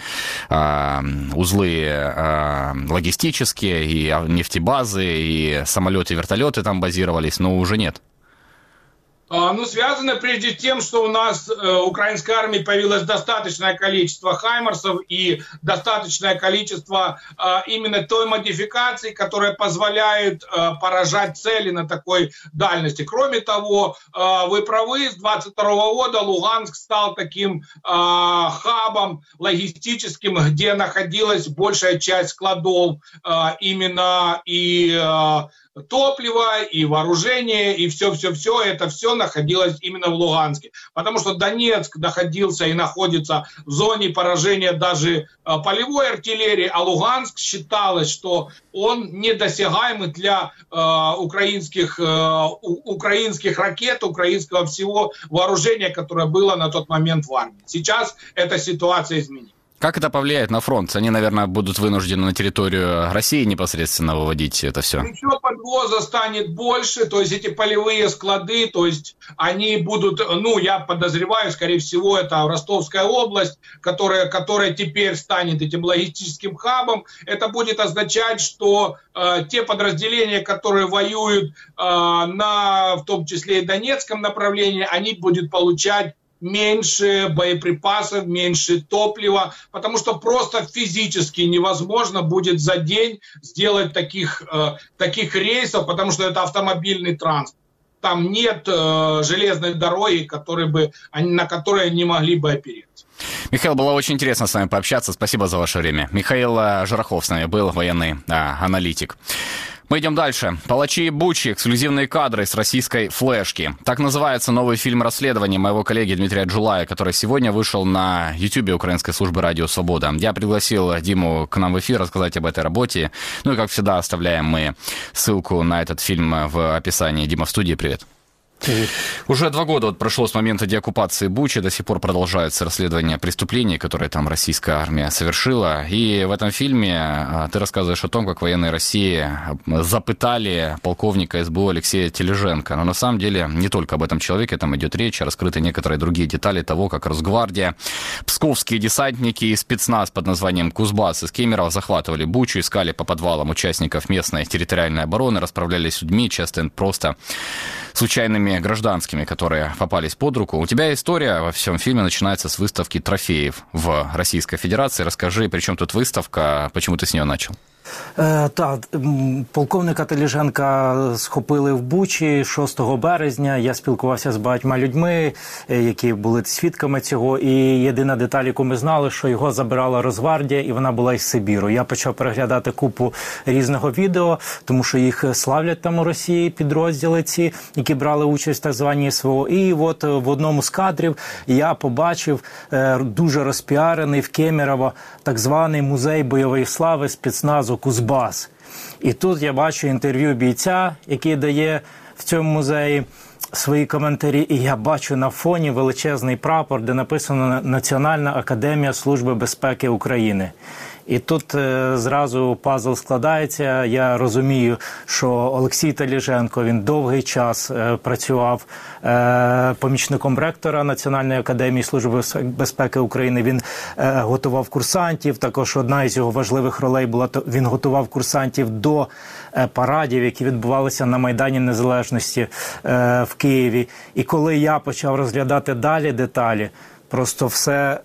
Speaker 1: узлы логистические, и нефтебазы, и самолеты, вертолеты там базировались, но уже нет.
Speaker 9: Связано прежде с тем, что у нас украинской армии появилось достаточное количество хаймерсов и достаточное количество именно той модификации, которая позволяет поражать цели на такой дальности. Кроме того, вы правы, с 22 года Луганск стал таким хабом логистическим, где находилась большая часть складов именно и топливо, и вооружение, и все находилось именно в Луганске. Потому что Донецк находился и находится в зоне поражения даже полевой артиллерии, а Луганск считалось, что он недосягаемый для украинских ракет, украинского всего вооружения, которое было на тот момент в армии. Сейчас эта ситуация изменилась.
Speaker 1: Как это повлияет на фронт? Они, наверное, будут вынуждены на территорию России непосредственно выводить это все.
Speaker 9: Еще подвоза станет больше, то есть эти полевые склады, то есть они будут, я подозреваю, скорее всего, это Ростовская область, которая теперь станет этим логистическим хабом. Это будет означать, что те подразделения, которые воюют в том числе и Донецком направлении, они будут получать меньше боеприпасов, меньше топлива, потому что просто физически невозможно будет за день сделать таких рейсов, потому что это автомобильный транспорт. там нет железной дороги, на которой они могли бы опереться.
Speaker 1: Михаил, было очень интересно с вами пообщаться. Спасибо за ваше время. Михаил Жарахов с нами был, военный аналитик. Мы идем дальше. «Палачи Бучи. Эксклюзивные кадры с российской флешки». Так называется новый фильм расследования моего коллеги Дмитрия Джулая, который сегодня вышел на YouTube Украинской службы «Радио Свобода». Я пригласил Диму к нам в эфир рассказать об этой работе. Ну и, как всегда, оставляем мы ссылку на этот фильм в описании. Дима, в студии, привет. Уже 2 года прошло с момента деоккупации Бучи, до сих пор продолжается расследование преступлений, которые там российская армия совершила. И в этом фильме ты рассказываешь о том, как военные России запытали полковника СБУ Алексея Тележенко. Но на самом деле не только об этом человеке там идет речь, раскрыты некоторые другие детали того, как Росгвардия, псковские десантники и спецназ под названием Кузбасс из Кемерово захватывали Бучу, искали по подвалам участников местной территориальной обороны, расправлялись с людьми, часто просто случайными гражданскими, которые попались под руку. У тебя история во всем фильме начинается с выставки трофеев в Российской Федерации. Расскажи, при чем тут выставка, почему ты с нее начал?
Speaker 10: Так, полковника Тележенка схопили в Бучі 6 березня. Я спілкувався з багатьма людьми, які були свідками цього. І єдина деталь, яку ми знали, що його забирала Росгвардія, і вона була із Сибіру. Я почав переглядати купу різного відео, тому що їх славлять там у Росії, підрозділи ці, які брали участь в так званій СВО. І от в одному з кадрів я побачив дуже розпіарений в Кемерово так званий музей бойової слави спецназу Кузбасс. І тут я бачу інтерв'ю бійця, який дає в цьому музеї свої коментарі, і я бачу на фоні величезний прапор, де написано «Національна академія Служби безпеки України». І тут зразу пазл складається. Я розумію, що Олексій Тележенко, він довгий час працював помічником ректора Національної академії Служби безпеки України. Він готував курсантів. Також одна із його важливих ролей була, він готував курсантів до парадів, які відбувалися на Майдані Незалежності в Києві. І коли я почав розглядати далі деталі, просто все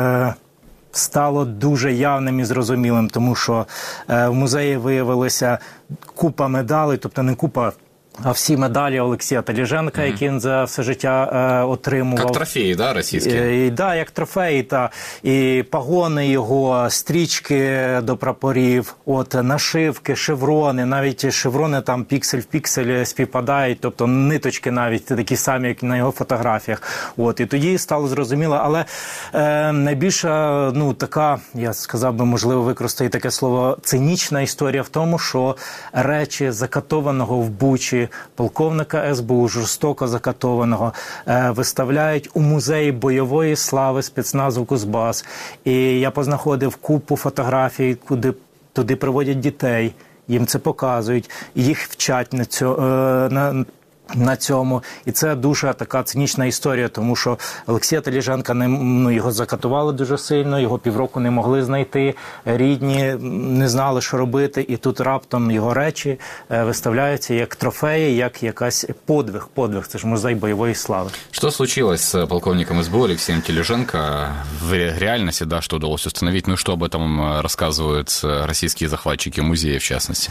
Speaker 10: стало дуже явним і зрозумілим, тому що в музеї виявилася купа медалей, тобто не купа, а всі медалі Олексія Тележенка, які він за все життя отримував.
Speaker 1: Як трофеї, да, російські?
Speaker 10: Да, як трофеї, і погони його, стрічки до прапорів, нашивки, шеврони, навіть шеврони там піксель в піксель співпадають, тобто ниточки навіть такі самі, як на його фотографіях. І тоді стало зрозуміло, але найбільша, така, я сказав би, можливо, використаю таке слово, цинічна історія в тому, що речі закатованого в Бучі полковника СБУ, жорстоко закатованого, виставляють у музеї бойової слави спецназу Кузбасс. І я познаходив купу фотографій, куди туди приводять дітей, їм це показують, їх вчать на цьому. І це дуже така цинічна історія, тому що Олексія Тележенка, його закатували дуже сильно, його півроку не могли знайти, рідні не знали, що робити, і тут раптом його речі виставляються як трофеї, як якась подвиг, це ж музей бойової слави.
Speaker 1: Что случилось с полковником СБУ Алексеем Тележенко в реальности, да, что удалось установить? Ну и что об этом рассказывают российские захватчики музея, в частности?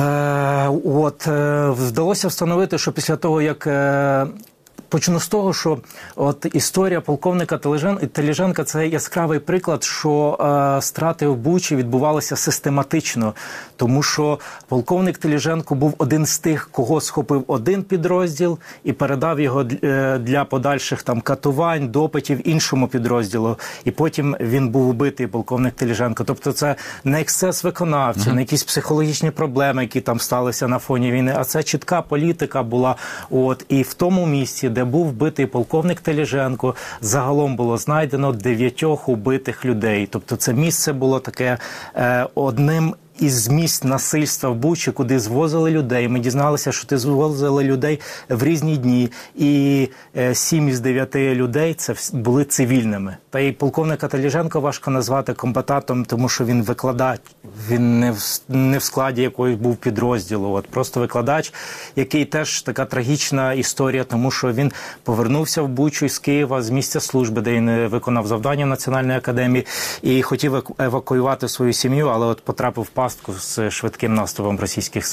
Speaker 10: Вдалося встановити, що після того, як почну з того, що історія полковника Тележенка – це яскравий приклад, що страти в Бучі відбувалися систематично, тому що полковник Тележенко був один з тих, кого схопив один підрозділ і передав його для подальших катувань, допитів іншому підрозділу. І потім він був убитий, полковник Тележенко. Тобто це не ексцес виконавця, не якісь психологічні проблеми, які там сталися на фоні війни, а це чітка політика була. І в тому місці, де був вбитий полковник Тележенко, загалом було знайдено 9 убитих людей. Тобто це місце було таке одним із місць насильства в Бучі, куди звозили людей. Ми дізналися, що ти звозили людей в різні дні. І 7 із 9 людей це були цивільними. Та й полковника Тележенка важко назвати комбатантом, тому що він викладач. Він не в складі якогось був підрозділу. Просто викладач, який теж така трагічна історія, тому що він повернувся в Бучу з Києва, з місця служби, де він виконав завдання в Національній академії, і хотів евакуювати свою сім'ю, але потрапив в пастку з швидким наступом російських сил.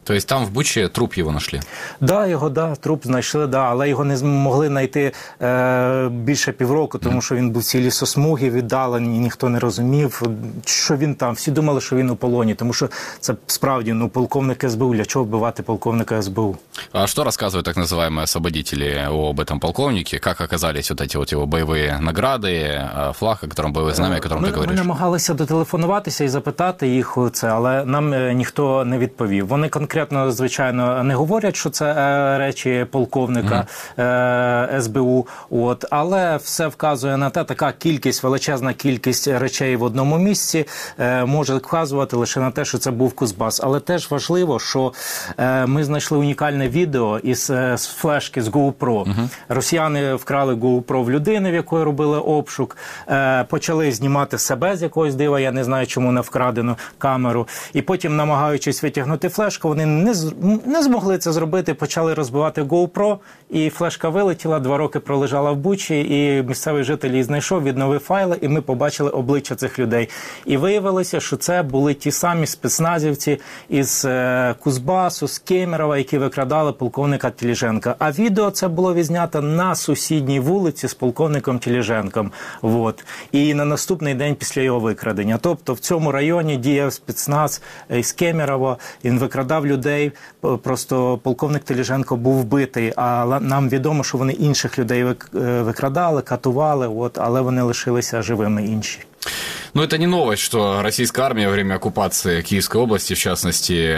Speaker 1: То есть там в Бучі труп його знайшли?
Speaker 10: Труп знайшли, але його не змогли знайти більше півроку, тому що він був в цій лісосмугі, віддалений, ніхто не розумів, що він там. Всі думали, що він у полоні, тому що це справді, полковник СБУ. Для чого вбивати полковника СБУ?
Speaker 1: А что рассказывают так называемые освободители об этом полковнике? Как оказались вот эти вот его боевые награды, флаг, о котором, боевое знамя, о котором ты говоришь?
Speaker 10: Ми намагалися дотелефонуватися і запитати їх це, але нам ніхто не відповів. Вони конкретно, звичайно, не говорять, що це речі полковника СБУ, але все вказує на те, така кількість, величезна кількість речей в одному місці може вказувати лише на те, що це був Кузбас. Але теж важливо, що ми знайшли унікальне відео із флешки з GoPro. Росіяни вкрали GoPro в людини, в якої робили обшук, почали знімати себе з якогось дива, я не знаю, чому на вкрадену камеру, і потім, намагаючись витягнути флешку, вони не змогли це зробити, почали розбивати GoPro, і флешка вилетіла, 2 роки пролежала в Бучі, і місцевий житель її знайшов, відновив файли, і ми побачили обличчя цих людей. І виявилося, що це були ті самі спецназівці із Кузбасу, з Кемерово, які викрадали полковника Теліженка. А відео це було відзнято на сусідній вулиці з полковником Теліженком. І на наступний день після його викрадення. Тобто в цьому районі діяв спецназ із Кемерово, він викрадав людей, просто полковник Теліженко був вбитий, а нам відомо, що вони інших людей викрадали, катували, але вони лишилися живими інші.
Speaker 1: Но это не новость, что российская армия во время оккупации Киевской области, в частности,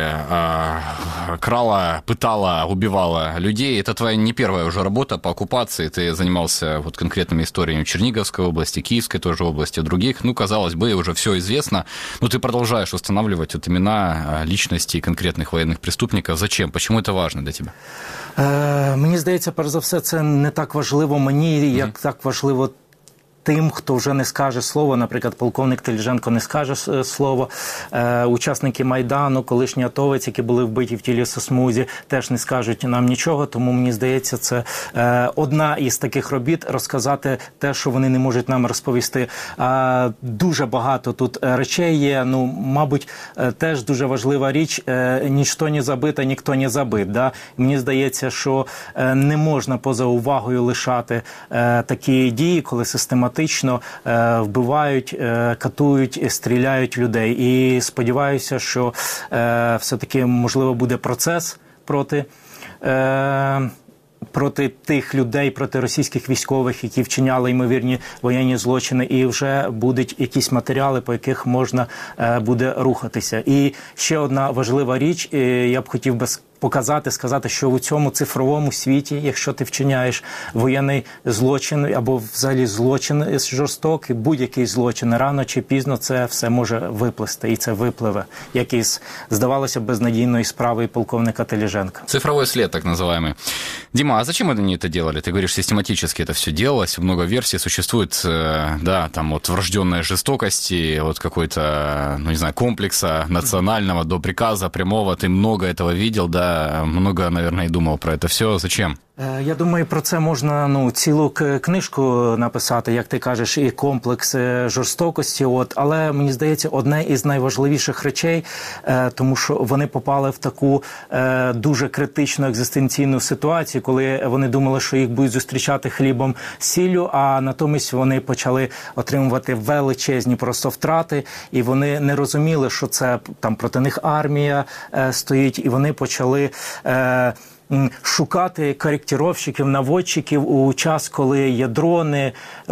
Speaker 1: крала, пытала, убивала людей. Это твоя не первая уже работа по оккупации. Ты занимался конкретными историями Черниговской области, Киевской тоже области, других. Казалось бы, уже все известно. Но ты продолжаешь устанавливать имена личностей конкретных военных преступников. Зачем? Почему это важно для тебя?
Speaker 10: Мені здається, перш за все, це не так важливо мені, як так важливо тим, хто вже не скаже слово. Наприклад, полковник Теліженко не скаже слово. Учасники Майдану, колишні атовець, які були вбиті в тій лісосмузі, теж не скажуть нам нічого. Тому, мені здається, це одна із таких робіт – розказати те, що вони не можуть нам розповісти. Дуже багато тут речей є. Мабуть, теж дуже важлива річ – ніщо не забито, ніхто не забит. Да? Мені здається, що не можна поза увагою лишати такі дії, коли систематично вбивають, катують, стріляють людей. І сподіваюся, що все-таки, можливо, буде процес проти тих людей, проти російських військових, які вчиняли ймовірні воєнні злочини, і вже будуть якісь матеріали, по яких можна буде рухатися. І ще одна важлива річ, я б хотів би сказати, що у цьому цифровому світі, якщо ти вчиняєш воєнний злочин або взагалі злочин жорстокий, будь-який злочин, рано чи пізно це все може виплисти, і це випливе, як із, здавалося, безнадійної справи полковника Теліженка.
Speaker 1: Цифровой след, так называемый. Дима, а зачем они это делали? Ты говоришь, систематически это все делалось, много версий существует, врожденной жестокости, какой-то, не знаю, комплекса национального до приказа прямого, ты много этого видел, да, много, наверное, и думал про это все. Зачем?
Speaker 10: Я думаю, про це можна цілу книжку написати, як ти кажеш, і комплекс жорстокості. Але, мені здається, одне із найважливіших речей, тому що вони попали в таку дуже критичну екзистенційну ситуацію, коли вони думали, що їх будуть зустрічати хлібом, сіллю, а натомість вони почали отримувати величезні просто втрати, і вони не розуміли, що це там проти них армія стоїть, і вони почали шукати коректировщиків, наводчиків у час, коли є дрони.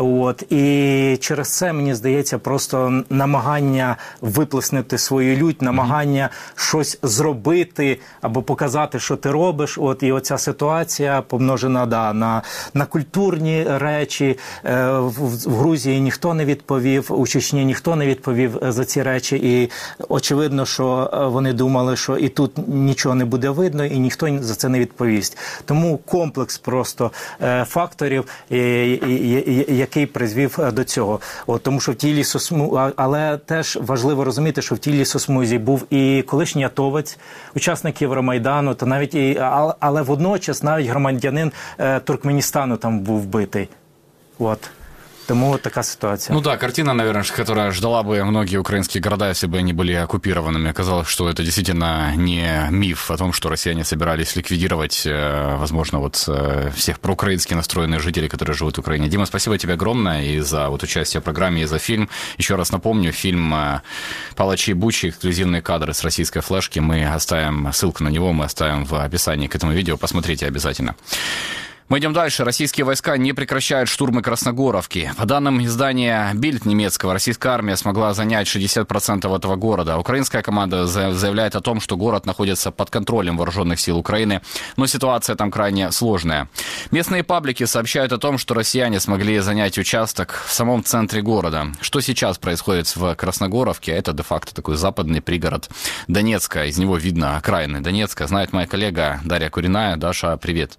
Speaker 10: І через це, мені здається, просто намагання виплеснути свою лють, намагання щось зробити або показати, що ти робиш. І оця ситуація помножена на культурні речі. В Грузії ніхто не відповів, у Чечні ніхто не відповів за ці речі. І очевидно, що вони думали, що і тут нічого не буде видно, і ніхто за це не відповість. Тому комплекс просто факторів, який призвів до цього. Тому що в тій лісосмузі, але теж важливо розуміти, що в тій лісосмузі був і колишній атовець, учасник Євромайдану, та навіть але водночас навіть громадянин Туркменістану там був вбитий. Тому вот такая ситуация.
Speaker 1: Ну да, картина, наверное, которая ждала бы многие украинские города, если бы они были оккупированными. Оказалось, что это действительно не миф о том, что россияне собирались ликвидировать, возможно, вот всех проукраински настроенных жителей, которые живут в Украине. Дима, спасибо тебе огромное и за вот участие в программе, и за фильм. Еще раз напомню, фильм «Палачи Бучи», эксклюзивные кадры с российской флешки. Мы оставим ссылку на него, мы оставим в описании к этому видео. Посмотрите обязательно. Мы идем дальше. Российские войска не прекращают штурмы Красногоровки. По данным издания «Бильд» немецкого, российская армия смогла занять 60% этого города. Украинская команда заявляет о том, что город находится под контролем вооруженных сил Украины, но ситуация там крайне сложная. Местные паблики сообщают о том, что россияне смогли занять участок в самом центре города. Что сейчас происходит в Красногоровке? Это де-факто такой западный пригород Донецка. Из него видно окраины Донецка. Знает моя коллега Дарья Куриная. Даша, привет.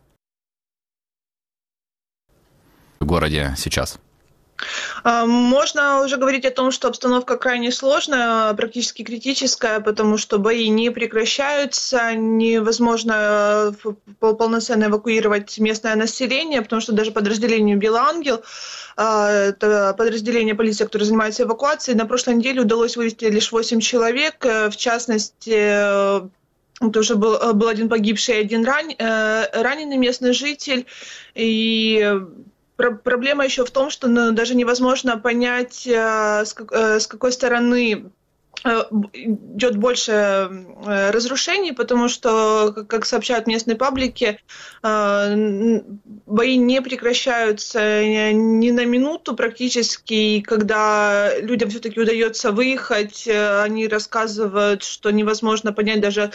Speaker 1: В городе сейчас?
Speaker 11: Можно уже говорить о том, что обстановка крайне сложная, практически критическая, потому что бои не прекращаются, невозможно полноценно эвакуировать местное население, потому что даже подразделению «Белый ангел», это подразделение полиции, которое занимается эвакуацией, на прошлой неделе удалось вывести лишь 8 человек, в частности... Тоже был один погибший и один раненый местный житель, и... Проблема еще в том, что даже невозможно понять, с какой стороны идет больше разрушений, потому что, как сообщают местные паблики, бои не прекращаются ни на минуту практически. И когда людям все-таки удается выехать, они рассказывают, что невозможно понять даже,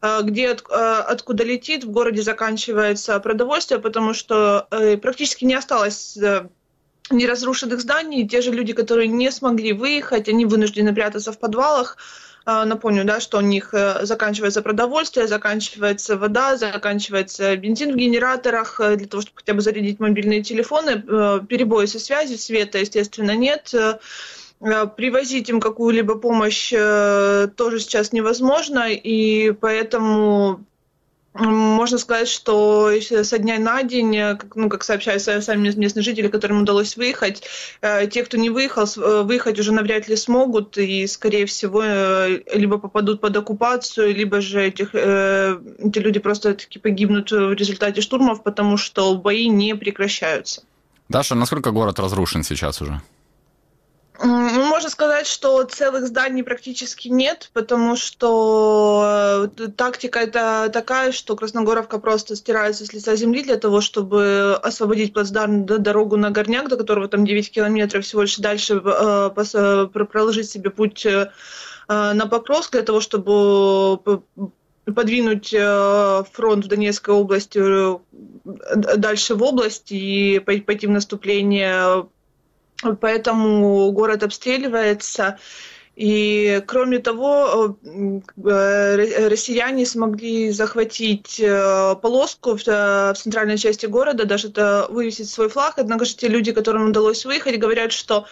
Speaker 11: откуда летит. В городе заканчивается продовольствие, потому что практически не осталось неразрушенных зданий. Те же люди, которые не смогли выехать, они вынуждены прятаться в подвалах. Напомню, да, что у них заканчивается продовольствие, заканчивается вода, заканчивается бензин в генераторах для того, чтобы хотя бы зарядить мобильные телефоны. Перебои со связью, света, естественно, нет. Привозить им какую-либо помощь тоже сейчас невозможно, и поэтому... Можно сказать, что со дня на день, как сообщают сами местные жители, которым удалось выехать, те, кто не выехал, выехать уже навряд ли смогут и, скорее всего, либо попадут под оккупацию, либо же эти люди просто-таки погибнут в результате штурмов, потому что бои не прекращаются.
Speaker 1: Даша, насколько город разрушен сейчас уже?
Speaker 11: Можно сказать, что целых зданий практически нет, потому что тактика это такая, что Красногоровка просто стирается с лица земли для того, чтобы освободить плацдарм, дорогу на Горняк, до которого там 9 километров, всего лишь дальше проложить себе путь на Покровск, для того, чтобы подвинуть фронт в Донецкой области дальше в область и пойти в наступление. Поэтому город обстреливается. И кроме того, россияне смогли захватить полоску в центральной части города, даже вывесить свой флаг. Однако же те люди, которым удалось выехать, говорят, что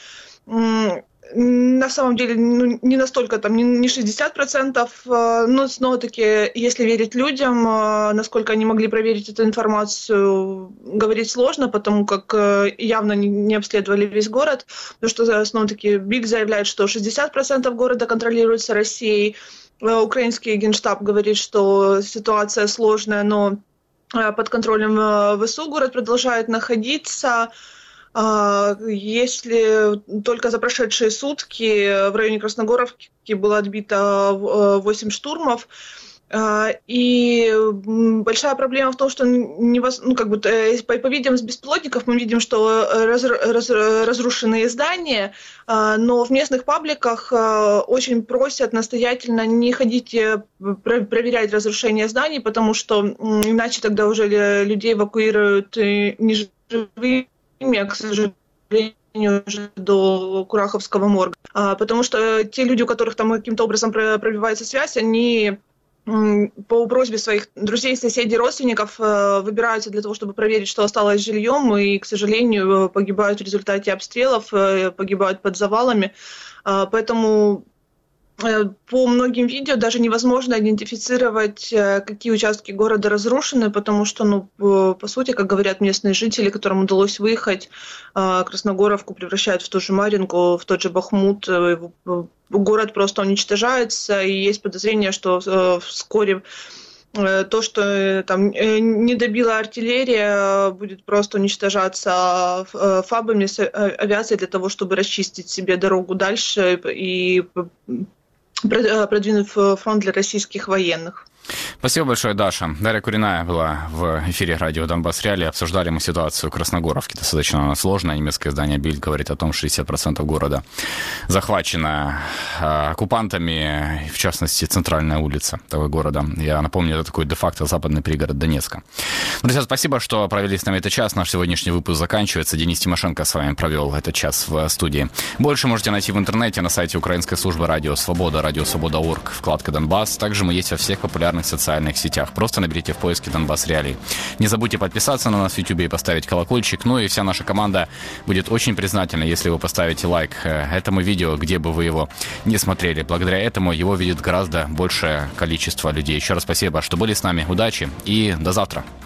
Speaker 11: на самом деле не настолько, там, не 60%, но снова-таки, если верить людям, насколько они могли проверить эту информацию, говорить сложно, потому как явно не обследовали весь город, потому что снова-таки Бильд заявляет, что 60% города контролируется Россией, украинский генштаб говорит, что ситуация сложная, но под контролем ВСУ город продолжает находиться. Если только за прошедшие сутки в районе Красногоровки было отбито 8 штурмов, и большая проблема в том, что по видео с беспилотников мы видим, что разрушенные здания, но в местных пабликах очень просят настоятельно не ходить проверять разрушение зданий, потому что иначе тогда уже людей эвакуируют неживыми, к сожалению, уже до Кураховского морга. Потому что те люди, у которых там каким-то образом пробивается связь, они по просьбе своих друзей, соседей, родственников выбираются для того, чтобы проверить, что осталось с жильем, и, к сожалению, погибают в результате обстрелов, погибают под завалами. Поэтому по многим видео даже невозможно идентифицировать, какие участки города разрушены, потому что, по сути, как говорят местные жители, которым удалось выехать, Красногоровку превращают в ту же Марьинку, в тот же Бахмут. Город просто уничтожается, и есть подозрение, что вскоре то, что там не добила артиллерия, будет просто уничтожаться ФАБами с авиацией для того, чтобы расчистить себе дорогу дальше и продвинуть фронт для российских военных.
Speaker 1: Спасибо большое, Даша. Дарья Куриная была в эфире радио «Донбасс Реалии». Обсуждали мы ситуацию в Красногоровке. Достаточно сложная. Немецкое издание «Бильд» говорит о том, что 60% города захвачено оккупантами, в частности, центральная улица этого города. Я напомню, это такой де-факто западный пригород Донецка. Друзья, спасибо, что провели с нами этот час. Наш сегодняшний выпуск заканчивается. Денис Тимошенко с вами провел этот час в студии. Больше можете найти в интернете на сайте Украинской службы «Радио Свобода», радиосвобода.орг, вкладка «Донбасс». Также мы есть во всех популярных социальных сетях. Просто наберите в поиске «Донбасс Реалии». Не забудьте подписаться на нас в YouTube и поставить колокольчик. Ну и вся наша команда будет очень признательна, если вы поставите лайк этому видео, где бы вы его не смотрели. Благодаря этому его видит гораздо большее количество людей. Еще раз спасибо, что были с нами. Удачи и до завтра.